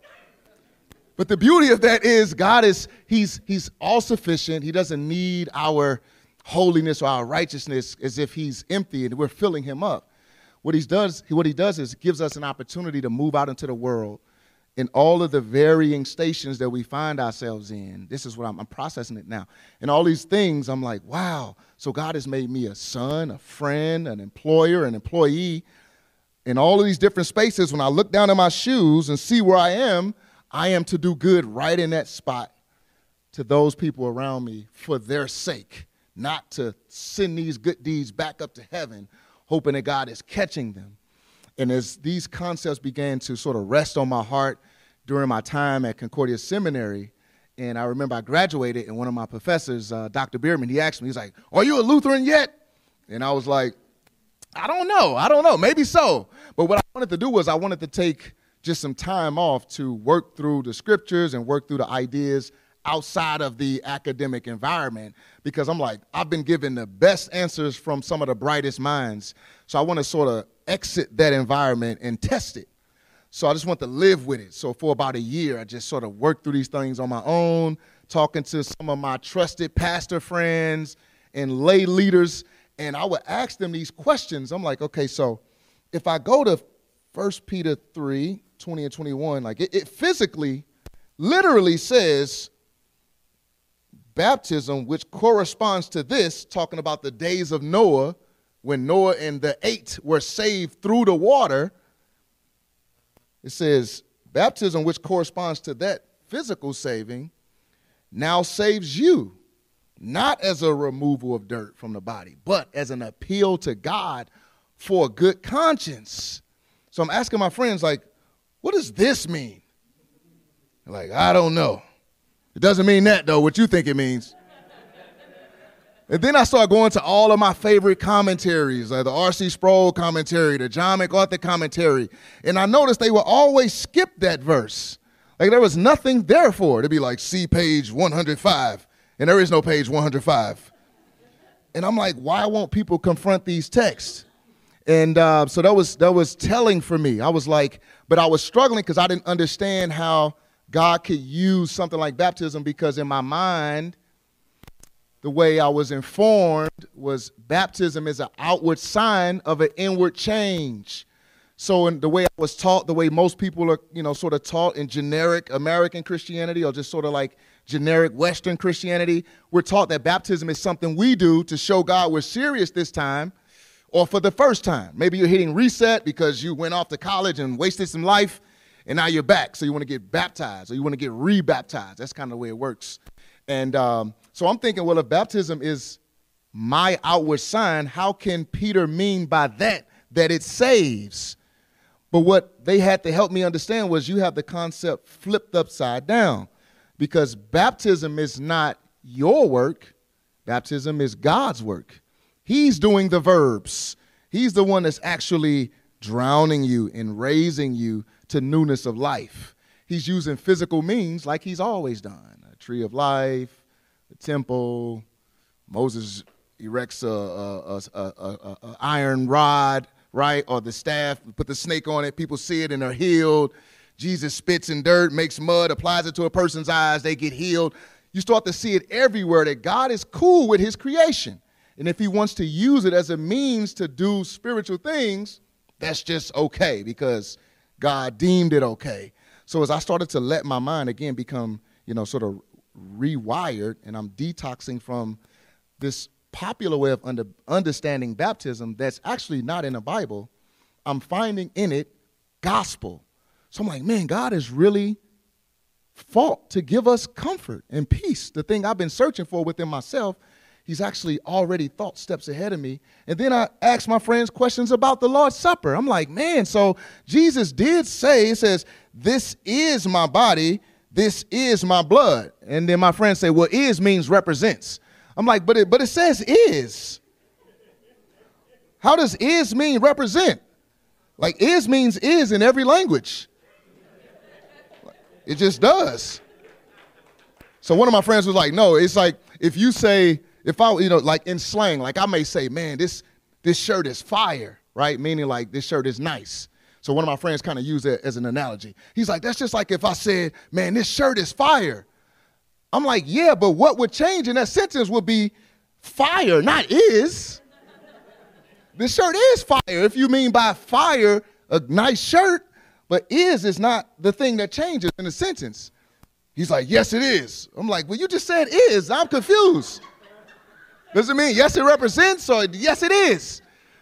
But the beauty of that is God is, he's, he's all sufficient. He doesn't need our holiness or our righteousness as if he's empty and we're filling him up. What he does, what he does is gives us an opportunity to move out into the world in all of the varying stations that we find ourselves in. This is what I'm, I'm processing it now. And all these things, I'm like, wow. So God has made me a son, a friend, an employer, an employee. In all of these different spaces, when I look down at my shoes and see where I am, I am to do good right in that spot to those people around me for their sake, not to send these good deeds back up to heaven, hoping that God is catching them. And as these concepts began to sort of rest on my heart during my time at Concordia Seminary, and I remember I graduated, and one of my professors, uh, Doctor Bierman, he asked me, he's like, are you a Lutheran yet? And I was like, I don't know. I don't know. Maybe so. But what I wanted to do was I wanted to take just some time off to work through the scriptures and work through the ideas outside of the academic environment, because I'm like, I've been given the best answers from some of the brightest minds. So I want to sort of exit that environment and test it. So I just want to live with it. So for about a year, I just sort of worked through these things on my own, talking to some of my trusted pastor friends and lay leaders. And I would ask them these questions. I'm like, okay, so if I go to First Peter three, twenty and twenty-one, like it, it physically, literally says baptism, which corresponds to this, talking about the days of Noah, when Noah and the eight were saved through the water. It says baptism, which corresponds to that physical saving, now saves you, not as a removal of dirt from the body, but as an appeal to God for a good conscience. So I'm asking my friends, like, what does this mean? They're like, I don't know. It doesn't mean that, though, what you think it means. And then I started going to all of my favorite commentaries, like the R C Sproul commentary, the John MacArthur commentary, and I noticed they would always skip that verse. Like there was nothing there for it. It'd be like, see page one hundred five. And there is no page one hundred five. And I'm like, why won't people confront these texts? And uh, so that was that was telling for me. I was like, but I was struggling because I didn't understand how God could use something like baptism, because in my mind, the way I was informed was baptism is an outward sign of an inward change. So in the way I was taught, the way most people are, you know, sort of taught in generic American Christianity, or just sort of like generic Western Christianity, we're taught that baptism is something we do to show God we're serious this time, or for the first time. Maybe you're hitting reset because you went off to college and wasted some life, and now you're back. So you want to get baptized, or you want to get re-baptized. That's kind of the way it works. And um, so I'm thinking, well, if baptism is my outward sign, how can Peter mean by that that it saves? But what they had to help me understand was you have the concept flipped upside down, because baptism is not your work. Baptism is God's work. He's doing the verbs. He's the one that's actually drowning you and raising you to newness of life. He's using physical means like he's always done. A tree of life, the temple. Moses erects a, a, a, a, a, a iron rod, right? Or the staff, put the snake on it. People see it and are healed. Jesus spits in dirt, makes mud, applies it to a person's eyes. They get healed. You start to see it everywhere that God is cool with his creation. And if he wants to use it as a means to do spiritual things, that's just okay, because God deemed it okay. So as I started to let my mind again become, you know, sort of rewired, and I'm detoxing from this popular way of under, understanding baptism that's actually not in the Bible, I'm finding in it gospel. So I'm like, man, God has really fought to give us comfort and peace. The thing I've been searching for within myself, he's actually already thought steps ahead of me. And then I asked my friends questions about the Lord's Supper. I'm like, man, so Jesus did say, it says, this is my body, this is my blood. And then my friends say, well, is means represents. I'm like, but it, but it says is. How does is mean represent? Like is means is in every language. It just does. So one of my friends was like, no, it's like if you say, if I, you know, like in slang, like I may say, man, this this shirt is fire, right? Meaning like this shirt is nice. So one of my friends kind of used it as an analogy. He's like, that's just like if I said, man, this shirt is fire. I'm like, yeah, but what would change in that sentence would be fire, not is. This shirt is fire. If you mean by fire a nice shirt, But is is not the thing that changes in a sentence. He's like, yes, it is. I'm like, well, you just said is. I'm confused. Does it mean yes, it represents, or yes, it is?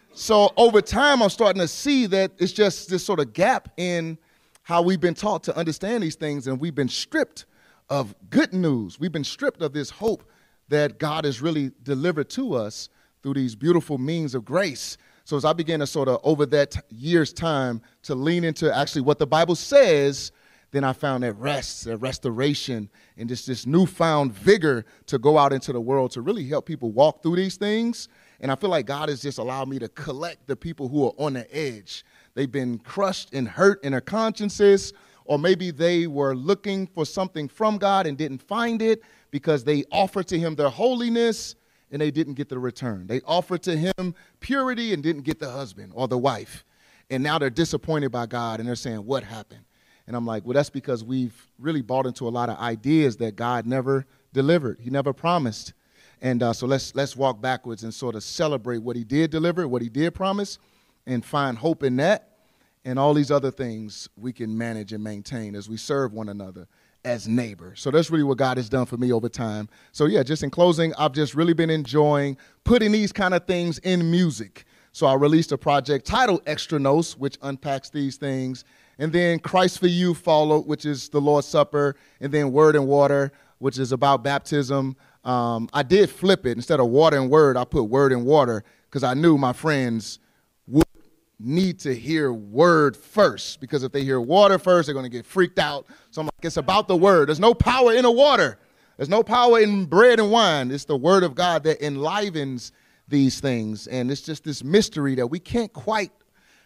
So over time, I'm starting to see that it's just this sort of gap in how we've been taught to understand these things, and we've been stripped of good news. We've been stripped of this hope that God has really delivered to us through these beautiful means of grace. So as I began to sort of, over that t- year's time, to lean into actually what the Bible says, then I found that rest, that restoration, and just this newfound vigor to go out into the world to really help people walk through these things. And I feel like God has just allowed me to collect the people who are on the edge. They've been crushed and hurt in their consciences, or maybe they were looking for something from God and didn't find it because they offered to him their holiness and they didn't get the return. They offered to him purity and didn't get the husband or the wife. And now they're disappointed by God and they're saying, what happened? And I'm like, well, that's because we've really bought into a lot of ideas that God never delivered. He never promised. And uh, so let's let's walk backwards and sort of celebrate what he did deliver, what he did promise, and find hope in that. And all these other things we can manage and maintain as we serve one another as neighbors. So that's really what God has done for me over time. So yeah, just in closing, I've just really been enjoying putting these kind of things in music. So I released a project titled Extra Nos, which unpacks these things. And then Christ for You followed, which is the Lord's Supper. And then Word and Water, which is about baptism. Um, I did flip it. Instead of water and word, I put word and water because I knew my friends would need to hear word first, because if they hear water first, they're going to get freaked out. So I'm like, it's about the word. There's no power in the water. There's no power in bread and wine. It's the word of God that enlivens these things. And it's just this mystery that we can't quite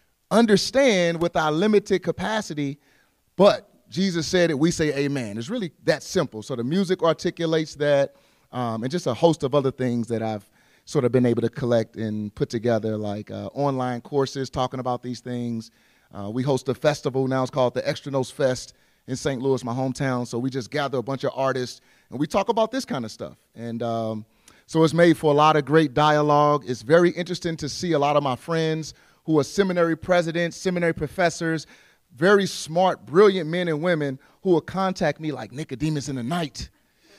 understand with our limited capacity. But Jesus said it, we say amen. It's really that simple. So the music articulates that, um, and just a host of other things that I've sort of been able to collect and put together, like uh, online courses talking about these things. Uh, we host a festival now. It's called the Extra Nos Fest in Saint Louis, my hometown. So we just gather a bunch of artists, and we talk about this kind of stuff. And um, so it's made for a lot of great dialogue. It's very interesting to see a lot of my friends who are seminary presidents, seminary professors, very smart, brilliant men and women who will contact me like Nicodemus in the night,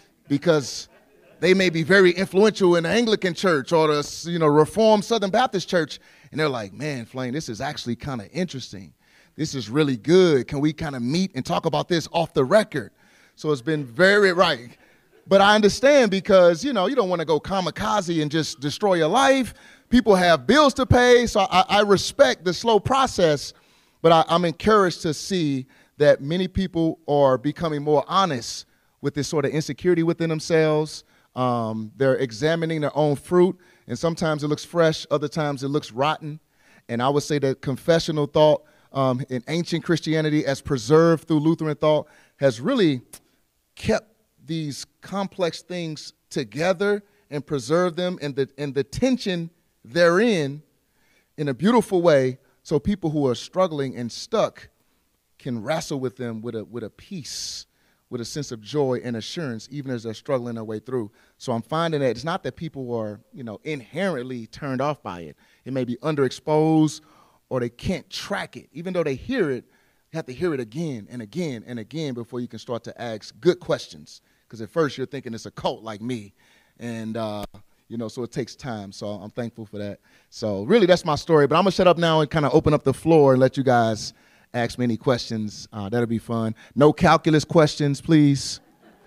because they may be very influential in the Anglican church or the, you know, Reformed Southern Baptist church. And they're like, man, Flame, this is actually kind of interesting. This is really good. Can we kind of meet and talk about this off the record? So it's been very right. But I understand, because, you know, you don't want to go kamikaze and just destroy your life. People have bills to pay. So I, I respect the slow process, but I, I'm encouraged to see that many people are becoming more honest with this sort of insecurity within themselves. Um, they're examining their own fruit, and sometimes it looks fresh, other times it looks rotten. And I would say that confessional thought um, in ancient Christianity, as preserved through Lutheran thought, has really kept these complex things together and preserved them, and the, and the tension therein in a beautiful way, so people who are struggling and stuck can wrestle with them with a, with a peace, with a sense of joy and assurance, even as they're struggling their way through. So I'm finding that it's not that people are, you know, inherently turned off by it. It may be underexposed, or they can't track it. Even though they hear it, you have to hear it again and again and again before you can start to ask good questions. Because at first you're thinking it's a cult like me. And, uh, you know, so it takes time. So I'm thankful for that. So really, that's my story. But I'm going to shut up now and kind of open up the floor and let you guys ask me any questions. Uh, that'll be fun. No calculus questions, please.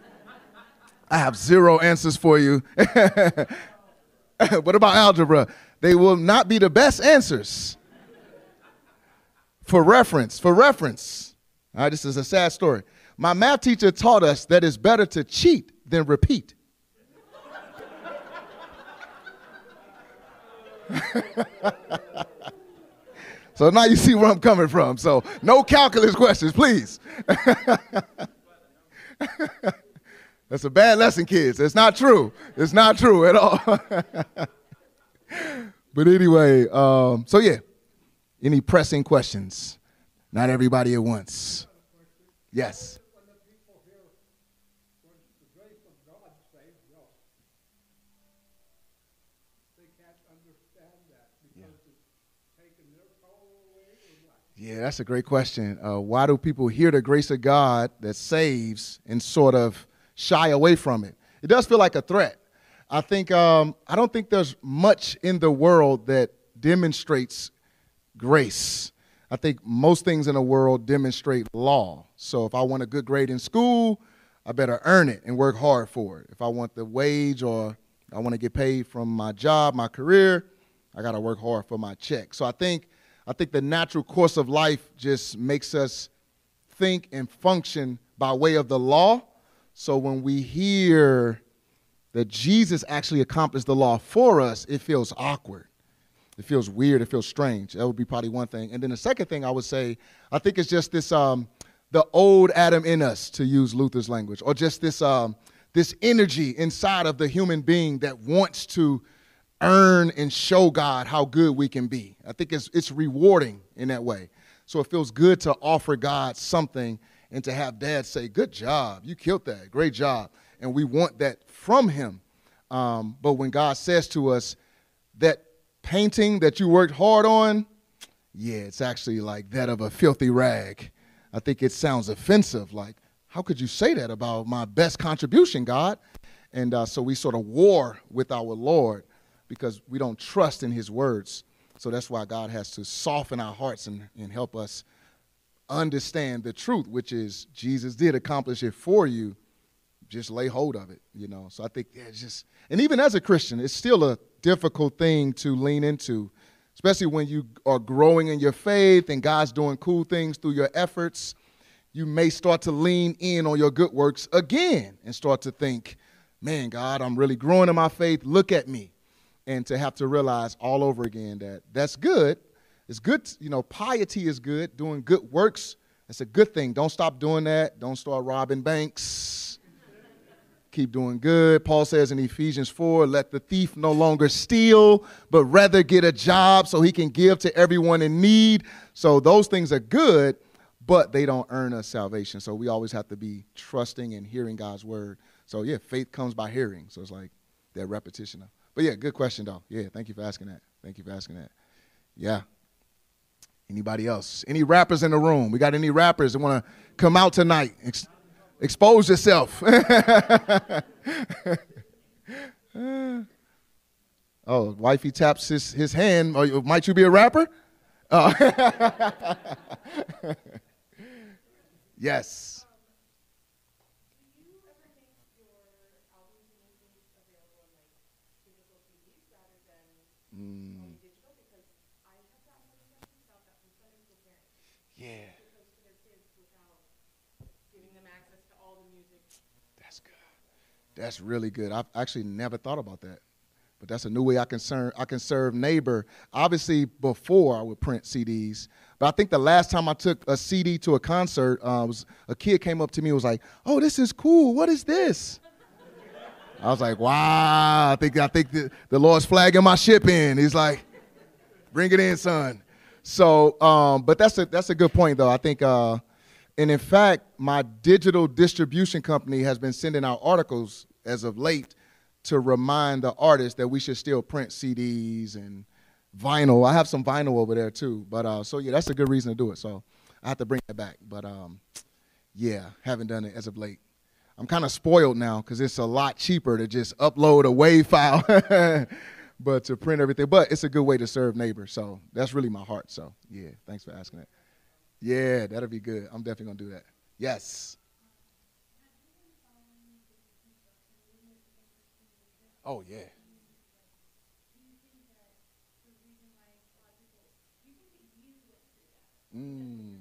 I have zero answers for you. What about algebra? They will not be the best answers. For reference, for reference. All right, this is a sad story. My math teacher taught us that it's better to cheat than repeat. So now you see where I'm coming from. So no calculus questions, please. That's a bad lesson, kids. It's not true. It's not true at all. But anyway, um, so yeah, any pressing questions? Not everybody at once. Yes. When the people hear, when the grace of God saved us, they can't understand that because it's taken their power away or what? Yeah, that's a great question. Uh, why do people hear the grace of God that saves and sort of shy away from it? It does feel like a threat. I think um, I don't think there's much in the world that demonstrates grace. I think most things in the world demonstrate law. So if I want a good grade in school, I better earn it and work hard for it. If I want the wage or I want to get paid from my job, my career, I got to work hard for my check. So I think I think the natural course of life just makes us think and function by way of the law. So when we hear that Jesus actually accomplished the law for us, it feels awkward. It feels weird. It feels strange. That would be probably one thing. And then the second thing I would say, I think it's just this, um, the old Adam in us, to use Luther's language, or just this, um, this energy inside of the human being that wants to earn and show God how good we can be. I think it's it's rewarding in that way. So it feels good to offer God something and to have Dad say, good job, you killed that, great job. And we want that from him. Um, but when God says to us, that painting that you worked hard on, yeah, it's actually like that of a filthy rag. I think it sounds offensive, like, how could you say that about my best contribution, God? And uh, so we sort of war with our Lord because we don't trust in his words. So that's why God has to soften our hearts and, and help us understand the truth, which is Jesus did accomplish it for you. Just lay hold of it, you know. So I think, yeah, it's just, and even as a Christian, it's still a difficult thing to lean into, especially when you are growing in your faith and God's doing cool things through your efforts. You may start to lean in on your good works again and start to think, man, God, I'm really growing in my faith. Look at me. And to have to realize all over again that that's good. It's good, you know, piety is good. Doing good works, that's a good thing. Don't stop doing that. Don't start robbing banks. Keep doing good. Paul says in Ephesians four, let the thief no longer steal, but rather get a job so he can give to everyone in need. So those things are good, but they don't earn us salvation. So we always have to be trusting and hearing God's word. So, yeah, faith comes by hearing. So it's like that repetition. But, yeah, good question, though. Yeah, thank you for asking that. Thank you for asking that. Yeah. Anybody else? Any rappers in the room? We got any rappers that want to come out tonight? Ex- expose yourself. Oh, wifey taps his, his hand. Oh, might you be a rapper? Oh. Yes. Mm. Yeah. That's good. That's really good. I've actually never thought about that. But that's a new way I can serve, I can serve neighbor. Obviously, before I would print C Ds. But I think the last time I took a C D to a concert, uh, was a kid came up to me and was like, oh, this is cool. What is this? I was like, wow, I think I think the, the Lord's flagging my ship in. He's like, bring it in, son. So, um, but that's a, that's a good point, though. I think, uh, and in fact, my digital distribution company has been sending out articles as of late to remind the artists that we should still print C Ds and vinyl. I have some vinyl over there too. But uh, so, yeah, that's a good reason to do it. So I have to bring it back. But, um, yeah, haven't done it as of late. I'm kind of spoiled now because it's a lot cheaper to just upload a WAV file but to print everything. But it's a good way to serve neighbors. So that's really my heart. So, yeah, thanks for asking that. Yeah, that'll be good. I'm definitely going to do that. Yes. Oh, yeah. Mm.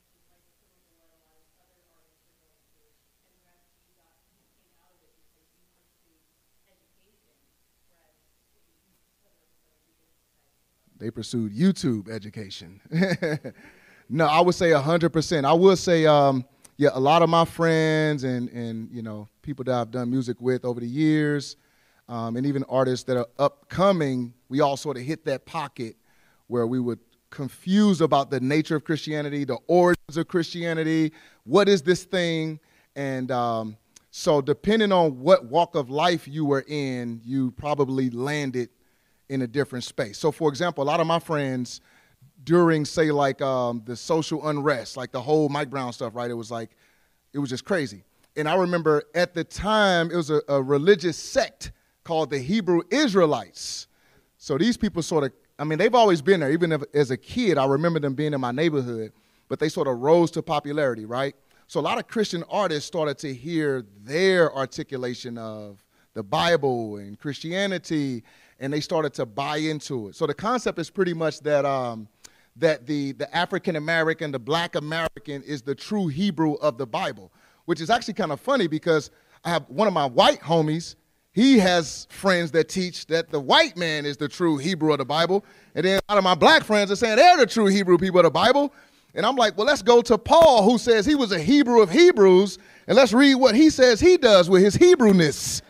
They pursued YouTube education. No, I would say one hundred percent. I would say, um, yeah, a lot of my friends and, and, you know, people that I've done music with over the years, um, and even artists that are upcoming, we all sort of hit that pocket where we were confused about the nature of Christianity, the origins of Christianity, what is this thing? And um, so depending on what walk of life you were in, you probably landed in a different space. So, for example, a lot of my friends during, say, like um, the social unrest, like the whole Mike Brown stuff, right? It was like, it was just crazy. And I remember at the time, it was a, a religious sect called the Hebrew Israelites. So these people sort of, I mean, they've always been there. Even if, as a kid, I remember them being in my neighborhood, but they sort of rose to popularity, right? So a lot of Christian artists started to hear their articulation of the Bible and Christianity, and they started to buy into it. So the concept is pretty much that um, that the, the African American, the black American is the true Hebrew of the Bible, which is actually kind of funny because I have one of my white homies, he has friends that teach that the white man is the true Hebrew of the Bible, and then a lot of my black friends are saying they're the true Hebrew people of the Bible. And I'm like, well, let's go to Paul, who says he was a Hebrew of Hebrews, and let's read what he says he does with his Hebrewness.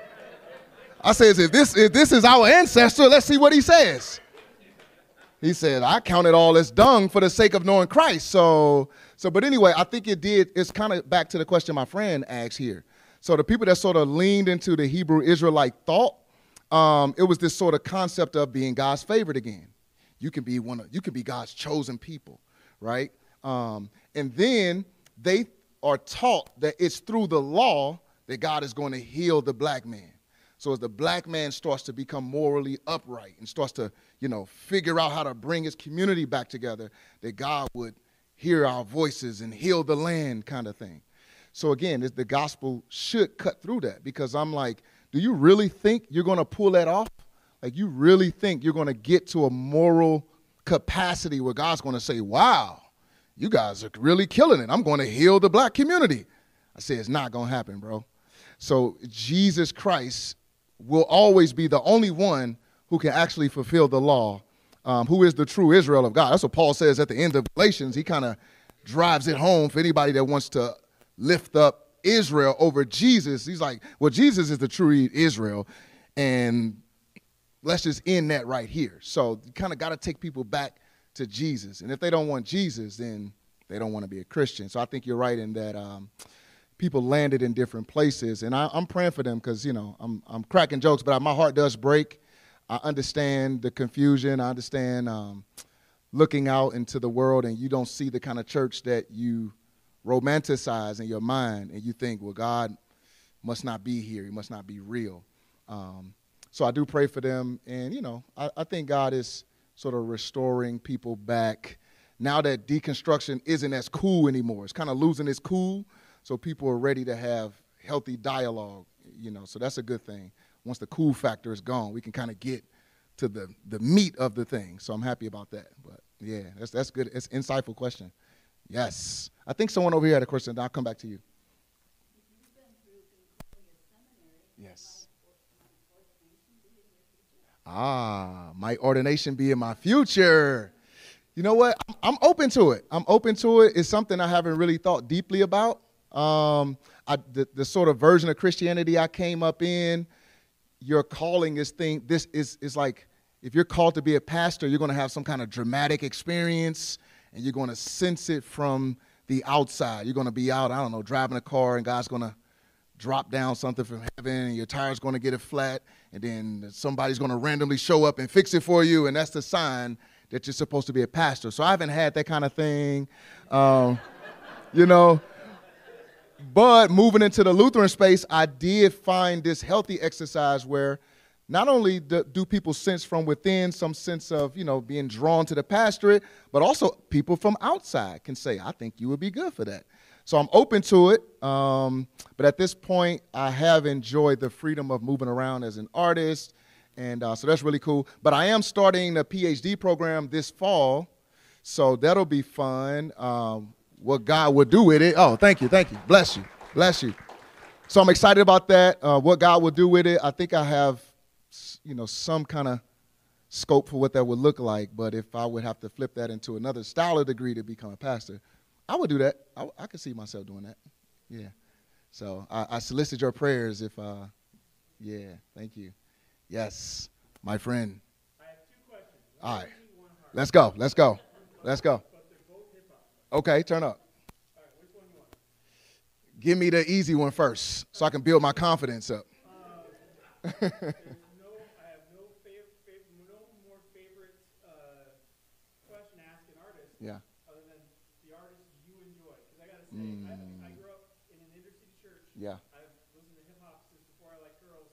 I says, if this, if this is our ancestor, let's see what he says. He said, I count it all as dung for the sake of knowing Christ. So, so, but anyway, I think it did, it's kind of back to the question my friend asked here. So the people that sort of leaned into the Hebrew Israelite thought, um, it was this sort of concept of being God's favorite again. You can be one of, you can be God's chosen people, right? Um, and then they are taught that it's through the law that God is going to heal the black man. So as the black man starts to become morally upright and starts to, you know, figure out how to bring his community back together, that God would hear our voices and heal the land kind of thing. So again, the gospel should cut through that, because I'm like, do you really think you're going to pull that off? Like, you really think you're going to get to a moral capacity where God's going to say, wow, you guys are really killing it. I'm going to heal the black community. I say, it's not going to happen, bro. So Jesus Christ will always be the only one who can actually fulfill the law, um, who is the true Israel of God. That's what Paul says at the end of Galatians. He kind of drives it home for anybody that wants to lift up Israel over Jesus. He's like, well, Jesus is the true Israel, and let's just end that right here. So you kind of got to take people back to Jesus. And if they don't want Jesus, then they don't want to be a Christian. So I think you're right in that um, people landed in different places. And I, I'm praying for them because, you know, I'm, I'm cracking jokes, but my heart does break. I understand the confusion. I understand um, looking out into the world and you don't see the kind of church that you romanticize in your mind, and you think, well, God must not be here. He must not be real. Um, so I do pray for them. And, you know, I, I think God is sort of restoring people back now that deconstruction isn't as cool anymore. It's kind of losing its cool. So people are ready to have healthy dialogue, you know, so that's a good thing. Once the cool factor is gone, we can kind of get to the, the meat of the thing. So I'm happy about that. But, yeah, that's that's good. It's an insightful question. Yes. I think someone over here had a question. I'll come back to you. Yes. Ah, might ordination be in my future? You know what? I'm, I'm open to it. I'm open to it. It's something I haven't really thought deeply about. Um, I, the, the sort of version of Christianity I came up in, your calling is thing. This is is like, if you're called to be a pastor, you're going to have some kind of dramatic experience, and you're going to sense it from the outside. You're going to be out, I don't know, driving a car, and God's going to drop down something from heaven, and your tire's going to get it flat, and then somebody's going to randomly show up and fix it for you, and that's the sign that you're supposed to be a pastor. So I haven't had that kind of thing, um, you know. But moving into the Lutheran space, I did find this healthy exercise where not only do, do people sense from within some sense of, you know, being drawn to the pastorate, but also people from outside can say, I think you would be good for that. So I'm open to it. Um, but at this point, I have enjoyed the freedom of moving around as an artist. And uh, so that's really cool. But I am starting a P H D program this fall. So that'll be fun. Um, what God will do with it. Oh, thank you. Thank you. Bless you. Bless you. So I'm excited about that. Uh, what God will do with it. I think I have, you know, some kind of scope for what that would look like. But if I would have to flip that into another style of degree to become a pastor, I would do that. I, I could see myself doing that. Yeah. So I, I solicit your prayers if, uh, yeah, thank you. Yes, my friend. I have two questions. All right. Let's go. Let's go. Let's go. But they're both hip-hop. Okay, turn up. All right, which one you want? Give me the easy one first so I can build my confidence up. Uh, there's no, I have no favorite, favorite, no more favorites uh, question Yeah. other than the artists you enjoy? Because I gotta say, I, I grew up in an inner city church. Yeah. I've listened to hip hop since before I liked girls.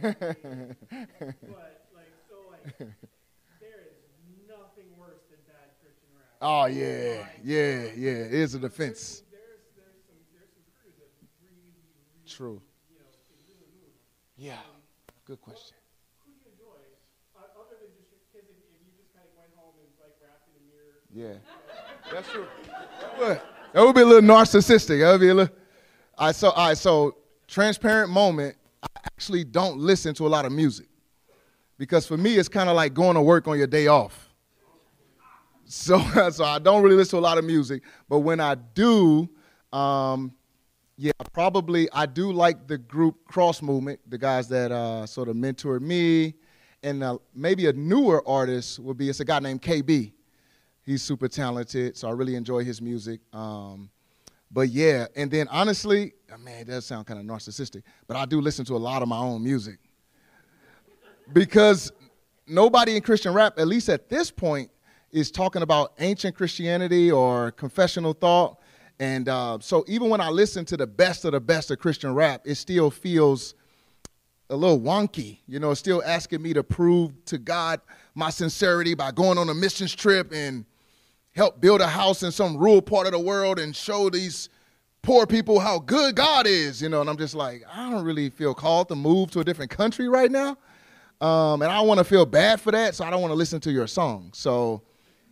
But like, so like, there is nothing worse than bad Christian rap. Oh yeah, yeah, yeah. It is a defense. There's there's some there's some crews that really really True. you know can really move. Yeah. Good question. Who do you enjoy uh, other than just your kids? If, if you just kind of went home and like rapped in the mirror. Yeah. That's true. That would, that would be a little narcissistic. That would be a little. All right, so, all right, so transparent moment. I actually don't listen to a lot of music because for me it's kind of like going to work on your day off. So, so I don't really listen to a lot of music. But when I do, um, yeah, probably I do like the group Cross Movement, the guys that uh, sort of mentored me, and uh, maybe a newer artist would be it's a guy named K B. He's super talented, so I really enjoy his music. Um, but yeah, and then honestly, oh man, it does sound kind of narcissistic, but I do listen to a lot of my own music. Because nobody in Christian rap, at least at this point, is talking about ancient Christianity or confessional thought. And uh, so even when I listen to the best of the best of Christian rap, it still feels a little wonky. You know, it's still asking me to prove to God my sincerity by going on a missions trip and help build a house in some rural part of the world and show these poor people how good God is, you know, and I'm just like, I don't really feel called to move to a different country right now, um, and I don't want to feel bad for that, so I don't want to listen to your song, so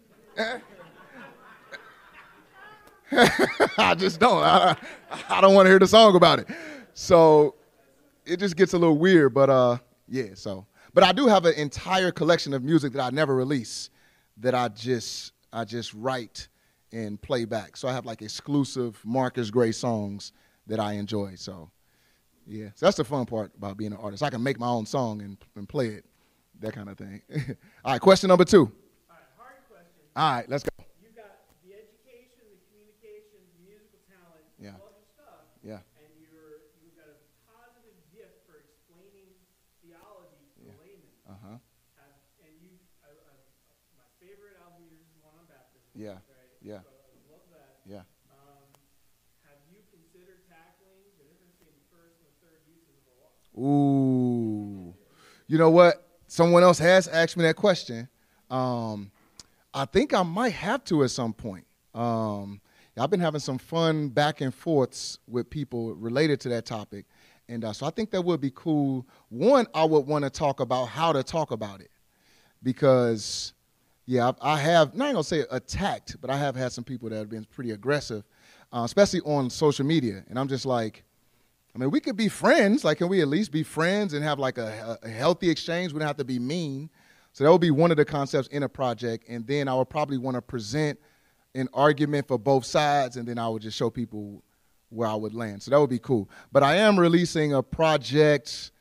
I just don't, I, I don't want to hear the song about it, so it just gets a little weird, but uh, yeah, so, but I do have an entire collection of music that I never release that I just, I just write and play back. So I have like exclusive Marcus Gray songs that I enjoy. So yeah, so that's the fun part about being an artist. I can make my own song and, and play it, that kind of thing. All right, question number two. All right, hard question. All right, let's go. You got the education, the communication, the musical talent, Yeah. all your stuff. Yeah. And you're you've got a positive gift for explaining theology to Yeah. the layman. Uh-huh. Have, and you, I, I, my favorite album of yours is one on baptism. Yeah. Right? Yeah. So I love that. Yeah. Um, have you considered tackling the difference between the first and the third uses of the law? Ooh. You know what? Someone else has asked me that question. Um, I think I might have to at some point. Um, I've been having some fun back and forths with people related to that topic. And uh, so I think that would be cool. One, I would want to talk about how to talk about it. Because, yeah, I, I have, not going to say attacked, but I have had some people that have been pretty aggressive, uh, especially on social media. And I'm just like, I mean, we could be friends. Like, can we at least be friends and have like a, a healthy exchange? We don't have to be mean. So that would be one of the concepts in a project. And then I would probably want to present an argument for both sides, and then I would just show people where I would land. So that would be cool. But I am releasing a project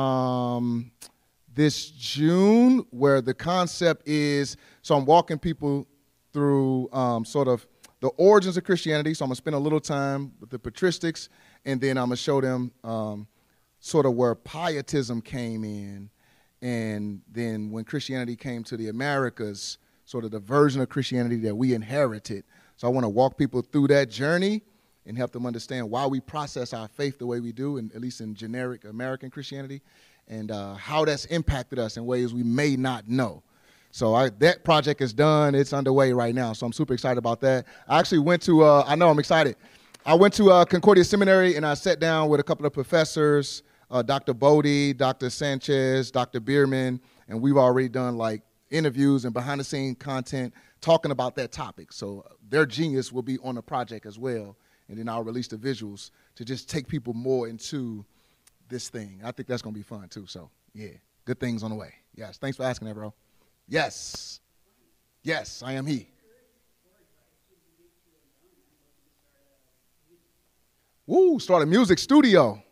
um, this June where the concept is, so I'm walking people through um, sort of the origins of Christianity. So I'm going to spend a little time with the patristics, and then I'm going to show them um, sort of where pietism came in, and then when Christianity came to the Americas, sort of the version of Christianity that we inherited. So I want to walk people through that journey and help them understand why we process our faith the way we do, and at least in generic American Christianity, and uh, how that's impacted us in ways we may not know. So I, that project is done. It's underway right now, so I'm super excited about that. I actually went to, uh, I know I'm excited. I went to uh, Concordia Seminary, and I sat down with a couple of professors, uh, Doctor Bodie, Doctor Sanchez, Doctor Bierman, and we've already done like interviews and behind-the-scenes content talking about that topic. So their genius will be on the project as well, and then I'll release the visuals to just take people more into this thing. I think that's going to be fun, too. So, yeah, good things on the way. Yes, thanks for asking that, bro. Yes. Yes, I am he. Woo, start a music studio.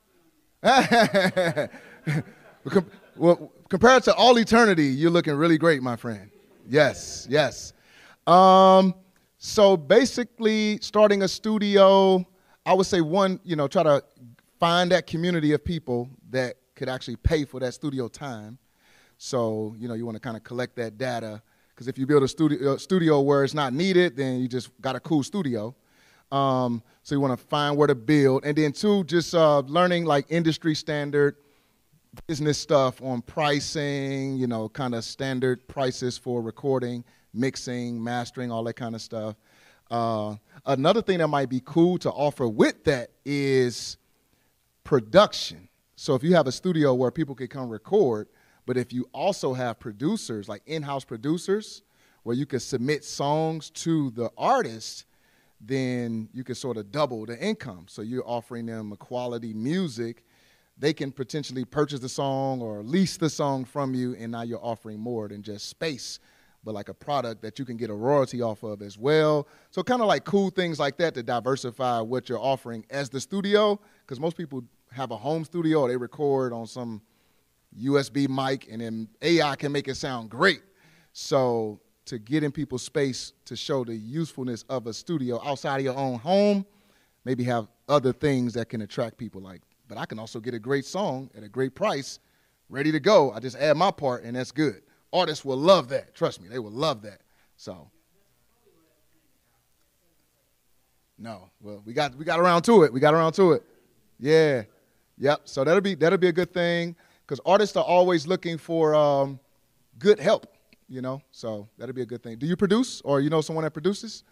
Well, compared to all eternity, you're looking really great, my friend. Yes, yes. Um, so basically, starting a studio, I would say one, you know, try to find that community of people that could actually pay for that studio time. So, you know, you want to kind of collect that data, Because if you build a studio, studio where it's not needed, then you just got a cool studio. Um, so you want to find where to build. And then two, just uh, learning like industry standard business stuff on pricing, you know, kind of standard prices for recording, mixing, mastering, all that kind of stuff. Uh, another thing that might be cool to offer with that is production. So if you have a studio where people can come record, but if you also have producers, like in-house producers, where you can submit songs to the artist, then you can sort of double the income. So you're offering them a quality music. They can potentially purchase the song or lease the song from you, and now you're offering more than just space, but like a product that you can get a royalty off of as well. So kind of like cool things like that to diversify what you're offering as the studio, because most people have a home studio or they record on some U S B mic, and then A I can make it sound great. So to get in people's space to show the usefulness of a studio outside of your own home, maybe have other things that can attract people like, but I can also get a great song at a great price, ready to go. I just add my part, and that's good. Artists will love that. Trust me, they will love that. So, no, well, we got we got around to it. We got around to it. Yeah, yep. So that'll be that'll be a good thing, because artists are always looking for um, good help, you know. So that'll be a good thing. Do you produce, or you know someone that produces?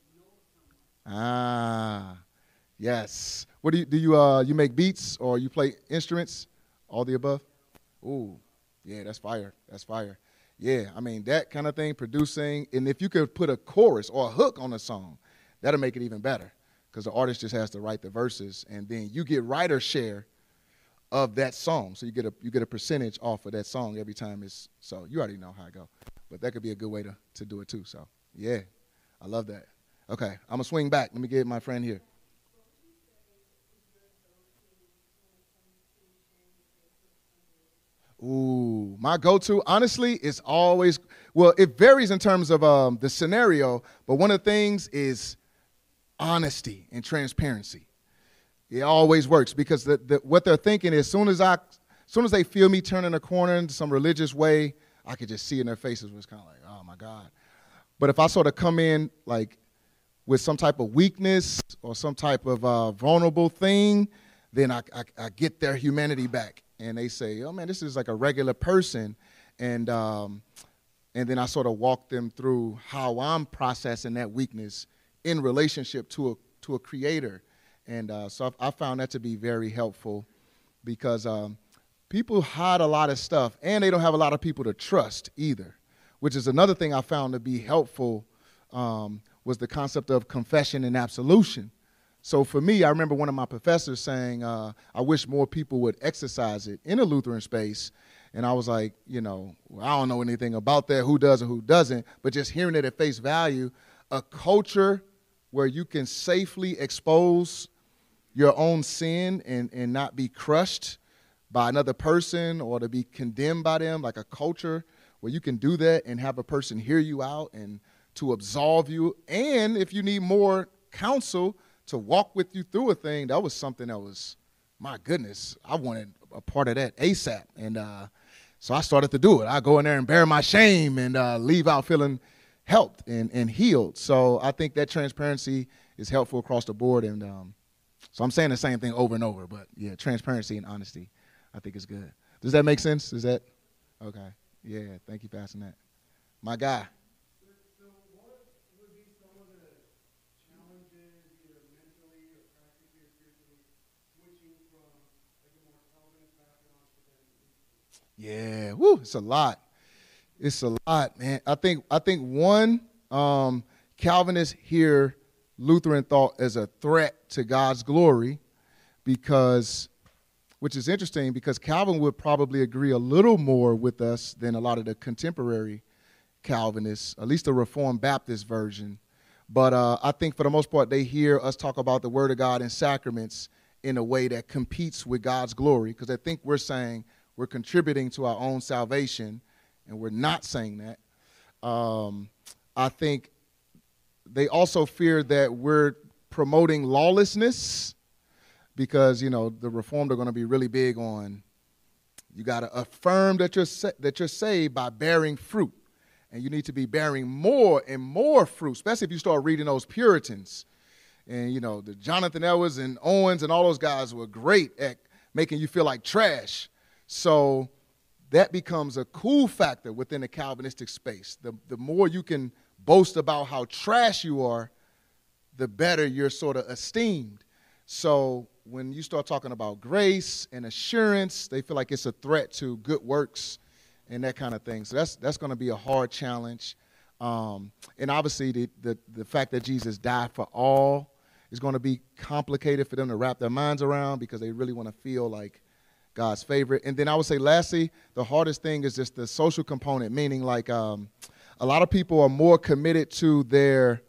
Ah, yes. What do you do? You uh you make beats or you play instruments? All the above. Ooh, yeah, that's fire. That's fire. Yeah, I mean that kind of thing, producing, and if you could put a chorus or a hook on a song, that'll make it even better, because the artist just has to write the verses, and then you get writer share of that song. So you get a you get a percentage off of that song every time it's, so you already know how I go. But that could be a good way to, to do it too. So yeah, I love that. Okay, I'm gonna swing back. Let me get my friend here. Ooh, my go-to, honestly, is always, well, it varies in terms of um, the scenario, but one of the things is honesty and transparency. It always works, because the, the, what they're thinking is, as soon as I, as soon as they feel me turning a corner in some religious way, I could just see in their faces what's kind of like, oh my God. But if I sort of come in like with some type of weakness or some type of uh, vulnerable thing, then I, I, I get their humanity back. And they say, oh, man, this is like a regular person. And um, and then I sort of walk them through how I'm processing that weakness in relationship to a, to a creator. And uh, so I found that to be very helpful, because um, people hide a lot of stuff, and they don't have a lot of people to trust either, which is another thing I found to be helpful, um, was the concept of confession and absolution. So for me, I remember one of my professors saying, uh, I wish more people would exercise it in a Lutheran space. And I was like, you know, well, I don't know anything about that, who does or who doesn't, but just hearing it at face value, a culture where you can safely expose your own sin and, and not be crushed by another person or to be condemned by them, like a culture where you can do that and have a person hear you out and to absolve you. And if you need more counsel, to walk with you through a thing, that was something that was, my goodness, I wanted a part of that ASAP. And uh, so I started to do it. I go in there and bear my shame and uh, leave out feeling helped and, and healed. So I think that transparency is helpful across the board. And um, so I'm saying the same thing over and over. But, yeah, transparency and honesty I think is good. Does that make sense? Is that? Okay. Yeah, thank you for asking that. My guy. Yeah, woo, it's a lot. It's a lot, man. I think I think one, um, Calvinists hear Lutheran thought as a threat to God's glory, because, which is interesting, because Calvin would probably agree a little more with us than a lot of the contemporary Calvinists, at least the Reformed Baptist version. But uh, I think for the most part, they hear us talk about the Word of God and sacraments in a way that competes with God's glory, because they think we're saying we're contributing to our own salvation, and we're not saying that. Um, I think they also fear that we're promoting lawlessness, because, you know, the Reformed are going to be really big on, you got to affirm that you're sa- that you're saved by bearing fruit. and you need to be bearing more and more fruit, especially if you start reading those Puritans. And, you know, the Jonathan Edwards and Owens and all those guys were great at making you feel like trash. So that becomes a cool factor within the Calvinistic space. The, the more you can boast about how trash you are, the better you're sort of esteemed. So when you start talking about grace and assurance, they feel like it's a threat to good works and that kind of thing. So that's that's going to be a hard challenge. Um, and obviously the, the, the fact that Jesus died for all is going to be complicated for them to wrap their minds around because they really want to feel like God's favorite. And then I would say lastly, the hardest thing is just the social component, meaning like um, a lot of people are more committed to their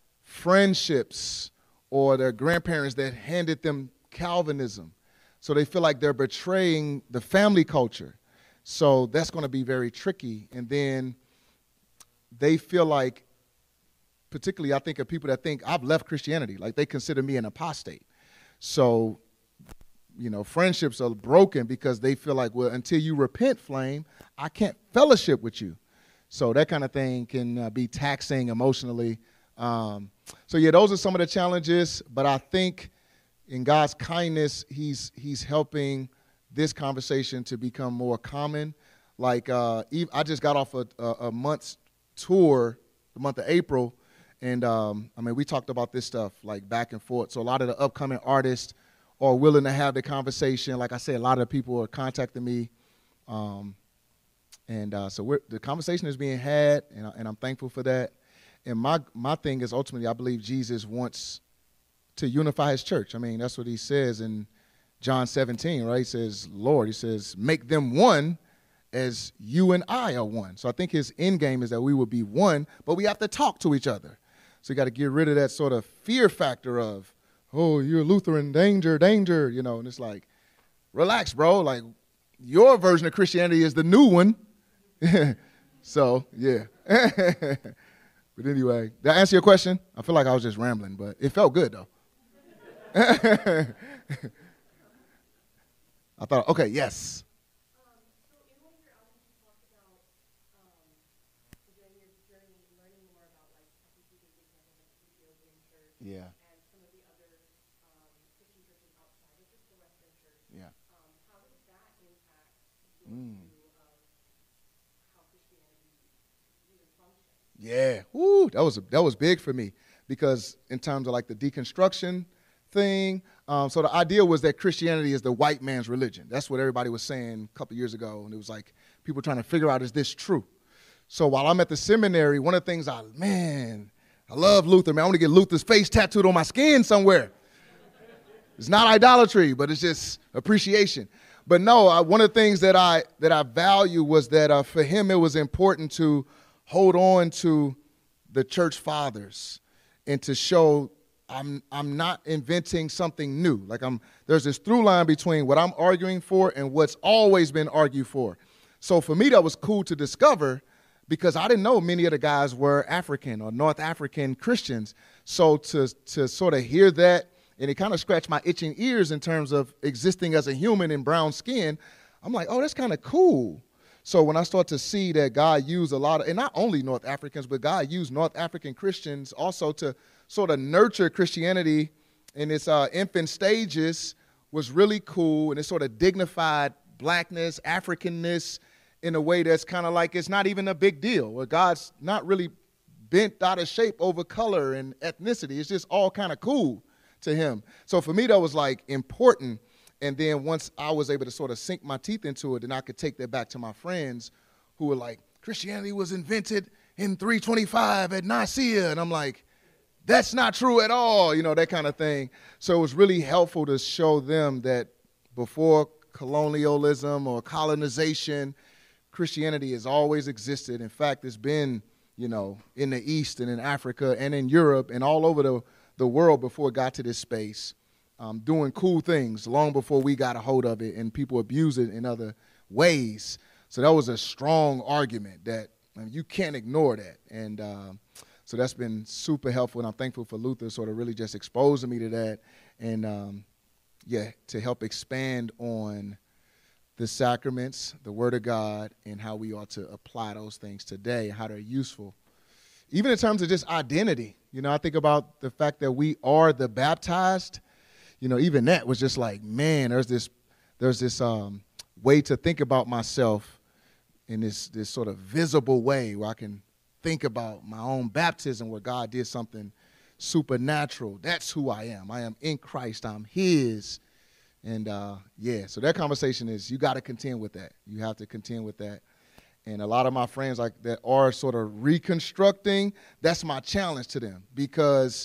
friendships or their grandparents that handed them Calvinism. So they feel like they're betraying the family culture. So that's going to be very tricky. And then they feel like, particularly I think of people that think I've left Christianity, like they consider me an apostate. So, you know, friendships are broken because they feel like, well, until you repent, Flame, I can't fellowship with you. So that kind of thing can uh, be taxing emotionally. Um, so, yeah, those are some of the challenges. But I think in God's kindness, he's he's helping this conversation to become more common. Like uh, I just got off a, a, a month's tour, the month of April, and um, I mean, we talked about this stuff like back and forth. So a lot of the upcoming artists are willing to have the conversation. Like I said, a lot of the people are contacting me. Um, and uh, so we're, the conversation is being had, and, I, and I'm thankful for that. And my my thing is ultimately I believe Jesus wants to unify his church. I mean, that's what he says in John seventeen, right? He says, Lord, he says, make them one as you and I are one. So I think his end game is that we will be one, but we have to talk to each other. So you got to get rid of that sort of fear factor of, oh, you're Lutheran, danger, danger, you know, and it's like, relax, bro. Like, your version of Christianity is the new one. So, yeah. But anyway, did I answer your question? I feel like I was just rambling, but it felt good, though. I thought, okay, yes. Um, so in one of your albums, you talked about um, during your journey, learning more about, like, I think you gave the example of the Ethiopian church Yeah, and some of the other um, Christian churches outside of just the Western church. yeah. Um, how does that impact your Mm. view of how Christianity even functions? Yeah, woo, that was that was big for me because in terms of like the deconstruction thing, um, so the idea was that Christianity is the white man's religion. That's what everybody was saying a couple years ago, and it was like people trying to figure out, is this true? So while I'm at the seminary, one of the things I, man, I love Luther, man. I want to get Luther's face tattooed on my skin somewhere. It's not idolatry, but it's just appreciation. But no, I, one of the things that I that I value was that uh, for him it was important to hold on to the church fathers and to show I'm I'm not inventing something new. Like I'm there's this through line between what I'm arguing for and what's always been argued for. So for me that was cool to discover because I didn't know many of the guys were African or North African Christians. So to to sort of hear that, and it kind of scratched my itching ears in terms of existing as a human in brown skin, I'm like, oh, that's kind of cool. So when I start to see that God used a lot of, and not only North Africans, but God used North African Christians also to sort of nurture Christianity in its uh, infant stages was really cool. And it sort of dignified blackness, Africanness in a way that's kind of like it's not even a big deal, where God's not really bent out of shape over color and ethnicity. It's just all kind of cool to him. So for me, that was like important. And then once I was able to sort of sink my teeth into it, then I could take that back to my friends who were like, Christianity was invented in three twenty-five at Nicaea. And I'm like, that's not true at all, you know, that kind of thing. So it was really helpful to show them that before colonialism or colonization, Christianity has always existed. In fact, it's been, you know, in the East and in Africa and in Europe and all over the, the world before it got to this space. Um, doing cool things long before we got a hold of it and people abuse it in other ways. So that was a strong argument that I mean, you can't ignore that. And uh, so that's been super helpful, and I'm thankful for Luther sort of really just exposing me to that and, um, yeah, to help expand on the sacraments, the Word of God, and how we ought to apply those things today, how they're useful. Even in terms of just identity, you know, I think about the fact that we are the baptized. You know, even that was just like, man, there's this, there's this um, way to think about myself in this this sort of visible way where I can think about my own baptism, where God did something supernatural. That's who I am. I am in Christ. I'm His. And uh, yeah, so that conversation is, you got to contend with that. You have to contend with that. And a lot of my friends like that are sort of reconstructing, that's my challenge to them, because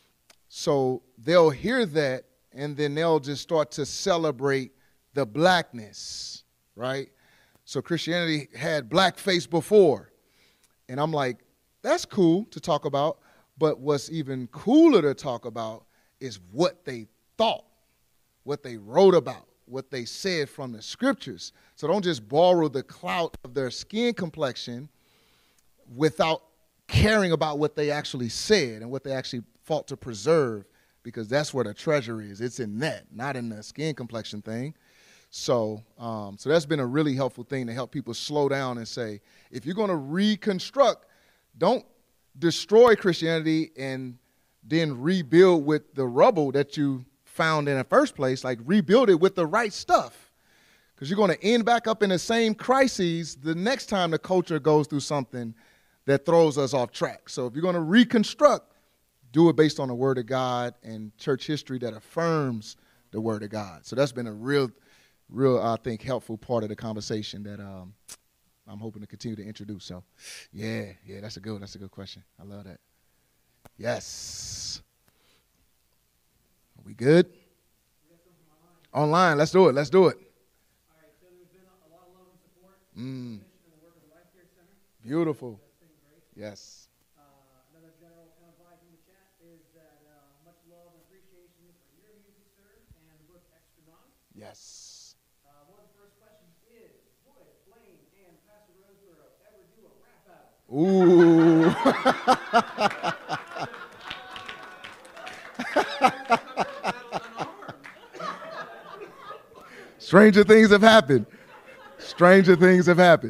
so they'll hear that and then they'll just start to celebrate the blackness, right? So Christianity had blackface before. And I'm like, that's cool to talk about, but what's even cooler to talk about is what they thought, what they wrote about, what they said from the scriptures. So don't just borrow the clout of their skin complexion without caring about what they actually said and what they actually fought to preserve, because that's where the treasure is. It's in that, not in the skin complexion thing. So, um, so that's been a really helpful thing to help people slow down and say, if you're going to reconstruct, don't destroy Christianity and then rebuild with the rubble that you found in the first place. Like, rebuild it with the right stuff, because you're going to end back up in the same crises the next time the culture goes through something that throws us off track. So if you're going to reconstruct, do it based on the Word of God and church history that affirms the Word of God. So that's been a real, real, I think, helpful part of the conversation that um, I'm hoping to continue to introduce. So, yeah, yeah, that's a good, that's a good question. I love that. Yes. Are we good? Online, let's do it. Let's do it. All right, so there's been a lot of love and support Mm, mission and the work of the Life Care Center. beautiful. That's been great. Yes. Uh, another general kind of vibe in the chat is that uh, much love and appreciation for your music, sir, and look extra non. Yes. Uh, one of the first questions is, would Blaine and Pastor Roseborough ever do a rap battle? Ooh. Stranger things have happened. Stranger things have happened.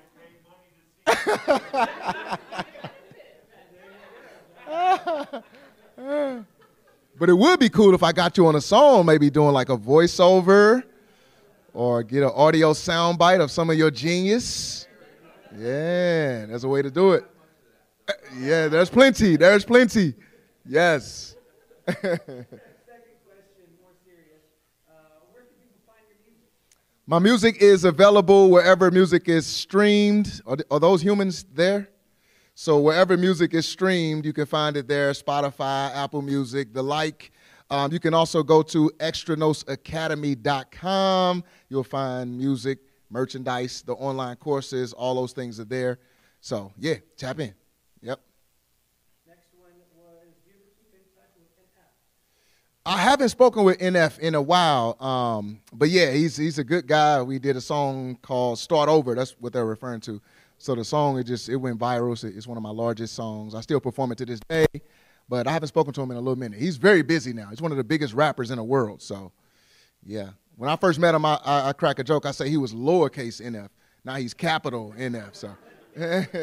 But it would be cool if I got you on a song, maybe doing like a voiceover or get an audio soundbite of some of your genius. Yeah, that's a way to do it. Yeah, there's plenty. There's plenty. Yes. Second question, more serious. Uh, where can people find your music? My music is available wherever music is streamed. Are, th- are those humans there? So wherever music is streamed, you can find it there. Spotify, Apple Music, the like. Um, you can also go to extra nos academy dot com. You'll find music, merchandise, the online courses, all those things are there. So, yeah, tap in. Yep. Next one was, do you ever keep in touch with N F? I haven't spoken with N F in a while, um, but yeah, he's he's a good guy. We did a song called "Start Over." That's what they're referring to. So the song, it just it went viral. So it's one of my largest songs. I still perform it to this day, but I haven't spoken to him in a little minute. He's very busy now. He's one of the biggest rappers in the world. So, yeah. When I first met him, I, I, I crack a joke. I say he was lowercase N F. Now he's capital N F. So. Uh, so we had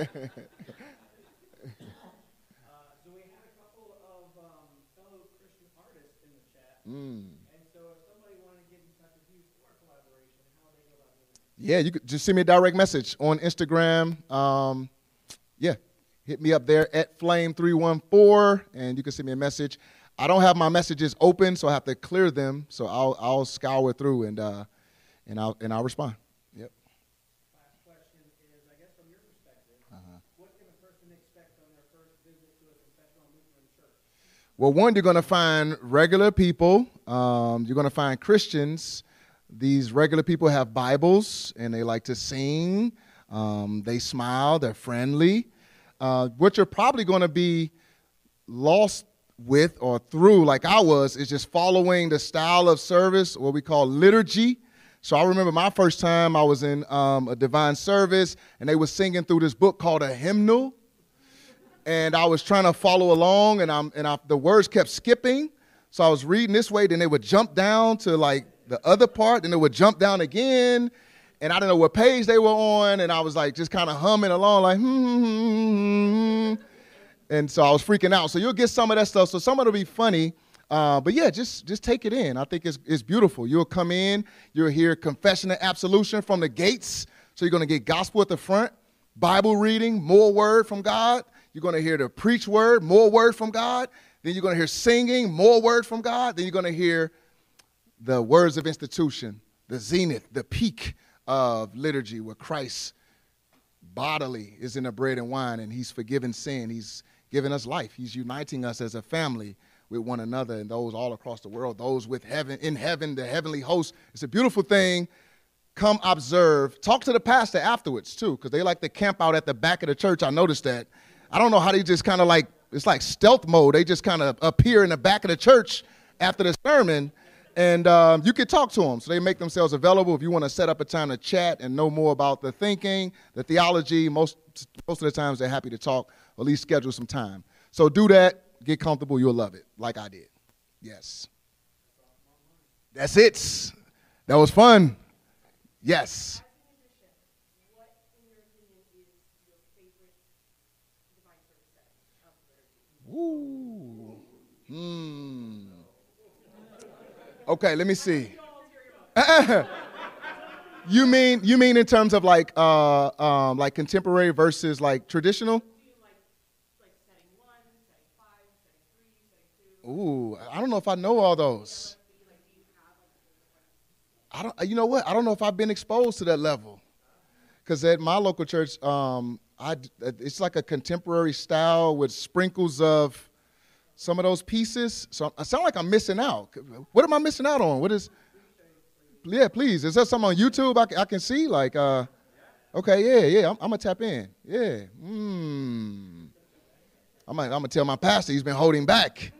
a couple of um, fellow Christian artists in the chat. Mm. And so if somebody wanted to get in touch with you for a collaboration, how would they go about doing that? Yeah, you could just send me a direct message on Instagram. Um, yeah, hit me up there at flame three one four, and you can send me a message. I don't have my messages open, so I have to clear them. So I'll I'll scour through and uh, and I'll and I'll respond. Yep. Last question is, I guess from your perspective, Uh-huh. what can a person expect on their first visit to a confessional Lutheran church? Well, one, you're going to find regular people. Um, you're going to find Christians. These regular people have Bibles, and they like to sing. Um, they smile. They're friendly. Uh, what you're probably going to be lost with or through, like I was, is just following the style of service, what we call liturgy. So I remember my first time I was in um, a divine service, and they were singing through this book called a hymnal. And I was trying to follow along, and I'm and I, the words kept skipping. So I was reading this way, then they would jump down to like the other part, then it would jump down again, and I didn't know what page they were on, and I was like just kind of humming along like, hmm, hmm, hmm, hmm. And so I was freaking out. So you'll get some of that stuff. So some of it'll be funny. Uh, but yeah, just just take it in. I think it's it's beautiful. You'll come in, you'll hear confession and absolution from the gates. So you're going to get gospel at the front, Bible reading, more word from God. You're going to hear the preach word, more word from God. Then you're going to hear singing, more word from God. Then you're going to hear the words of institution, the zenith, the peak of liturgy where Christ bodily is in the bread and wine and he's forgiven sin. He's giving us life. He's uniting us as a family with one another and those all across the world, those with heaven, in heaven, the heavenly host. It's a beautiful thing. Come observe. Talk to the pastor afterwards, too, because they like to camp out at the back of the church. I noticed that. I don't know how they just kind of like, it's like stealth mode. They just kind of appear in the back of the church after the sermon, and um, you can talk to them. So they make themselves available if you want to set up a time to chat and know more about the thinking, the theology. Most, most of the times they're happy to talk, or at least schedule some time. So do that. Get comfortable. You'll love it, like I did. Yes. That's it. That was fun. Yes. What, in your opinion, is your favorite divine service setting of liturgy? Woo. Hmm. Okay, let me see. you mean you mean in terms of like uh um like contemporary versus like traditional? Ooh, I don't know if I know all those. I don't. You know what? I don't know if I've been exposed to that level. Because at my local church, um, I it's like a contemporary style with sprinkles of some of those pieces. So I sound like I'm missing out. What am I missing out on? What is? Yeah, please. Is there something on YouTube I, I can see? Like, uh, okay, yeah, yeah. I'm, I'm gonna tap in. Yeah. Hmm. I'm gonna, I'm gonna tell my pastor he's been holding back.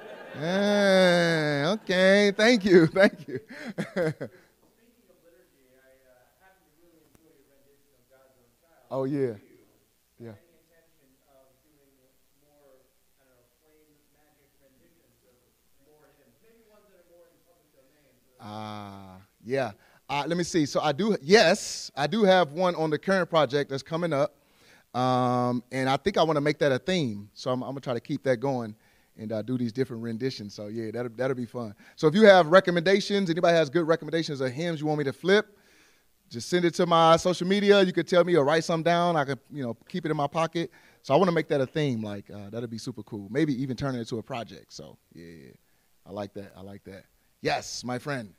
Yeah, okay, thank you, thank you. Speaking of liturgy, I uh, happen to really enjoy your rendition of God's Own Child. Oh, yeah, yeah. Any intention of doing more, I don't know, flame magic renditions of more hymns? Maybe ones that are more in public domain. Ah, uh, yeah. Uh, let me see. So I do, yes, I do have one on the current project that's coming up. Um, and I think I want to make that a theme. So I'm, I'm going to try to keep that going and uh, do these different renditions. So, yeah, that'll, that'll be fun. So if you have recommendations, anybody has good recommendations of hymns you want me to flip, just send it to my social media. You could tell me or write some down. I could, you know, keep it in my pocket. So I want to make that a theme. Like, uh, that'll be super cool. Maybe even turn it into a project. So, yeah, yeah. I like that. I like that. Yes, my friend.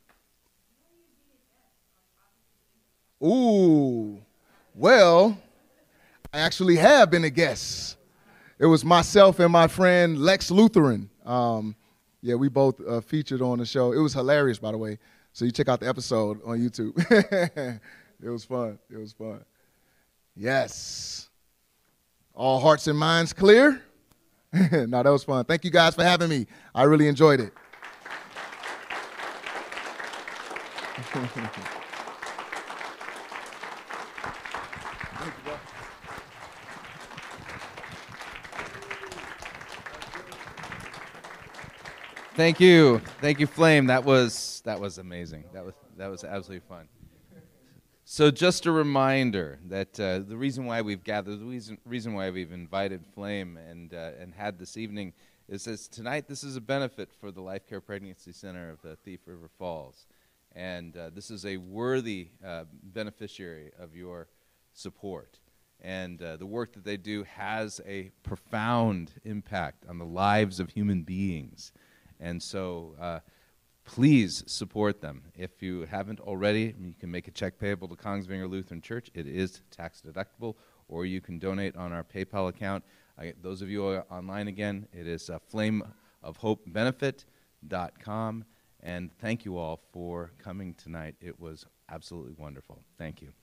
Ooh, well, I actually have been a guest. It was myself and my friend Lex Lutheran. Um, yeah, we both uh, featured on the show. It was hilarious, by the way. So you check out the episode on YouTube. It was fun. It was fun. Yes. All hearts and minds clear? No, that was fun. Thank you guys for having me. I really enjoyed it. Thank you, thank you, Flame. That was that was amazing. That was that was absolutely fun. So just a reminder that uh, the reason why we've gathered, the reason, reason why we've invited Flame and uh, and had this evening is that tonight this is a benefit for the Life Care Pregnancy Center of uh, Thief River Falls, and uh, this is a worthy uh, beneficiary of your support. And uh, the work that they do has a profound impact on the lives of human beings. And so uh, please support them. If you haven't already, you can make a check payable to Kongsvinger Lutheran Church. It is tax deductible, or you can donate on our PayPal account. I, those of you who are online again, it is uh, flame of hope benefit dot com. And thank you all for coming tonight. It was absolutely wonderful. Thank you.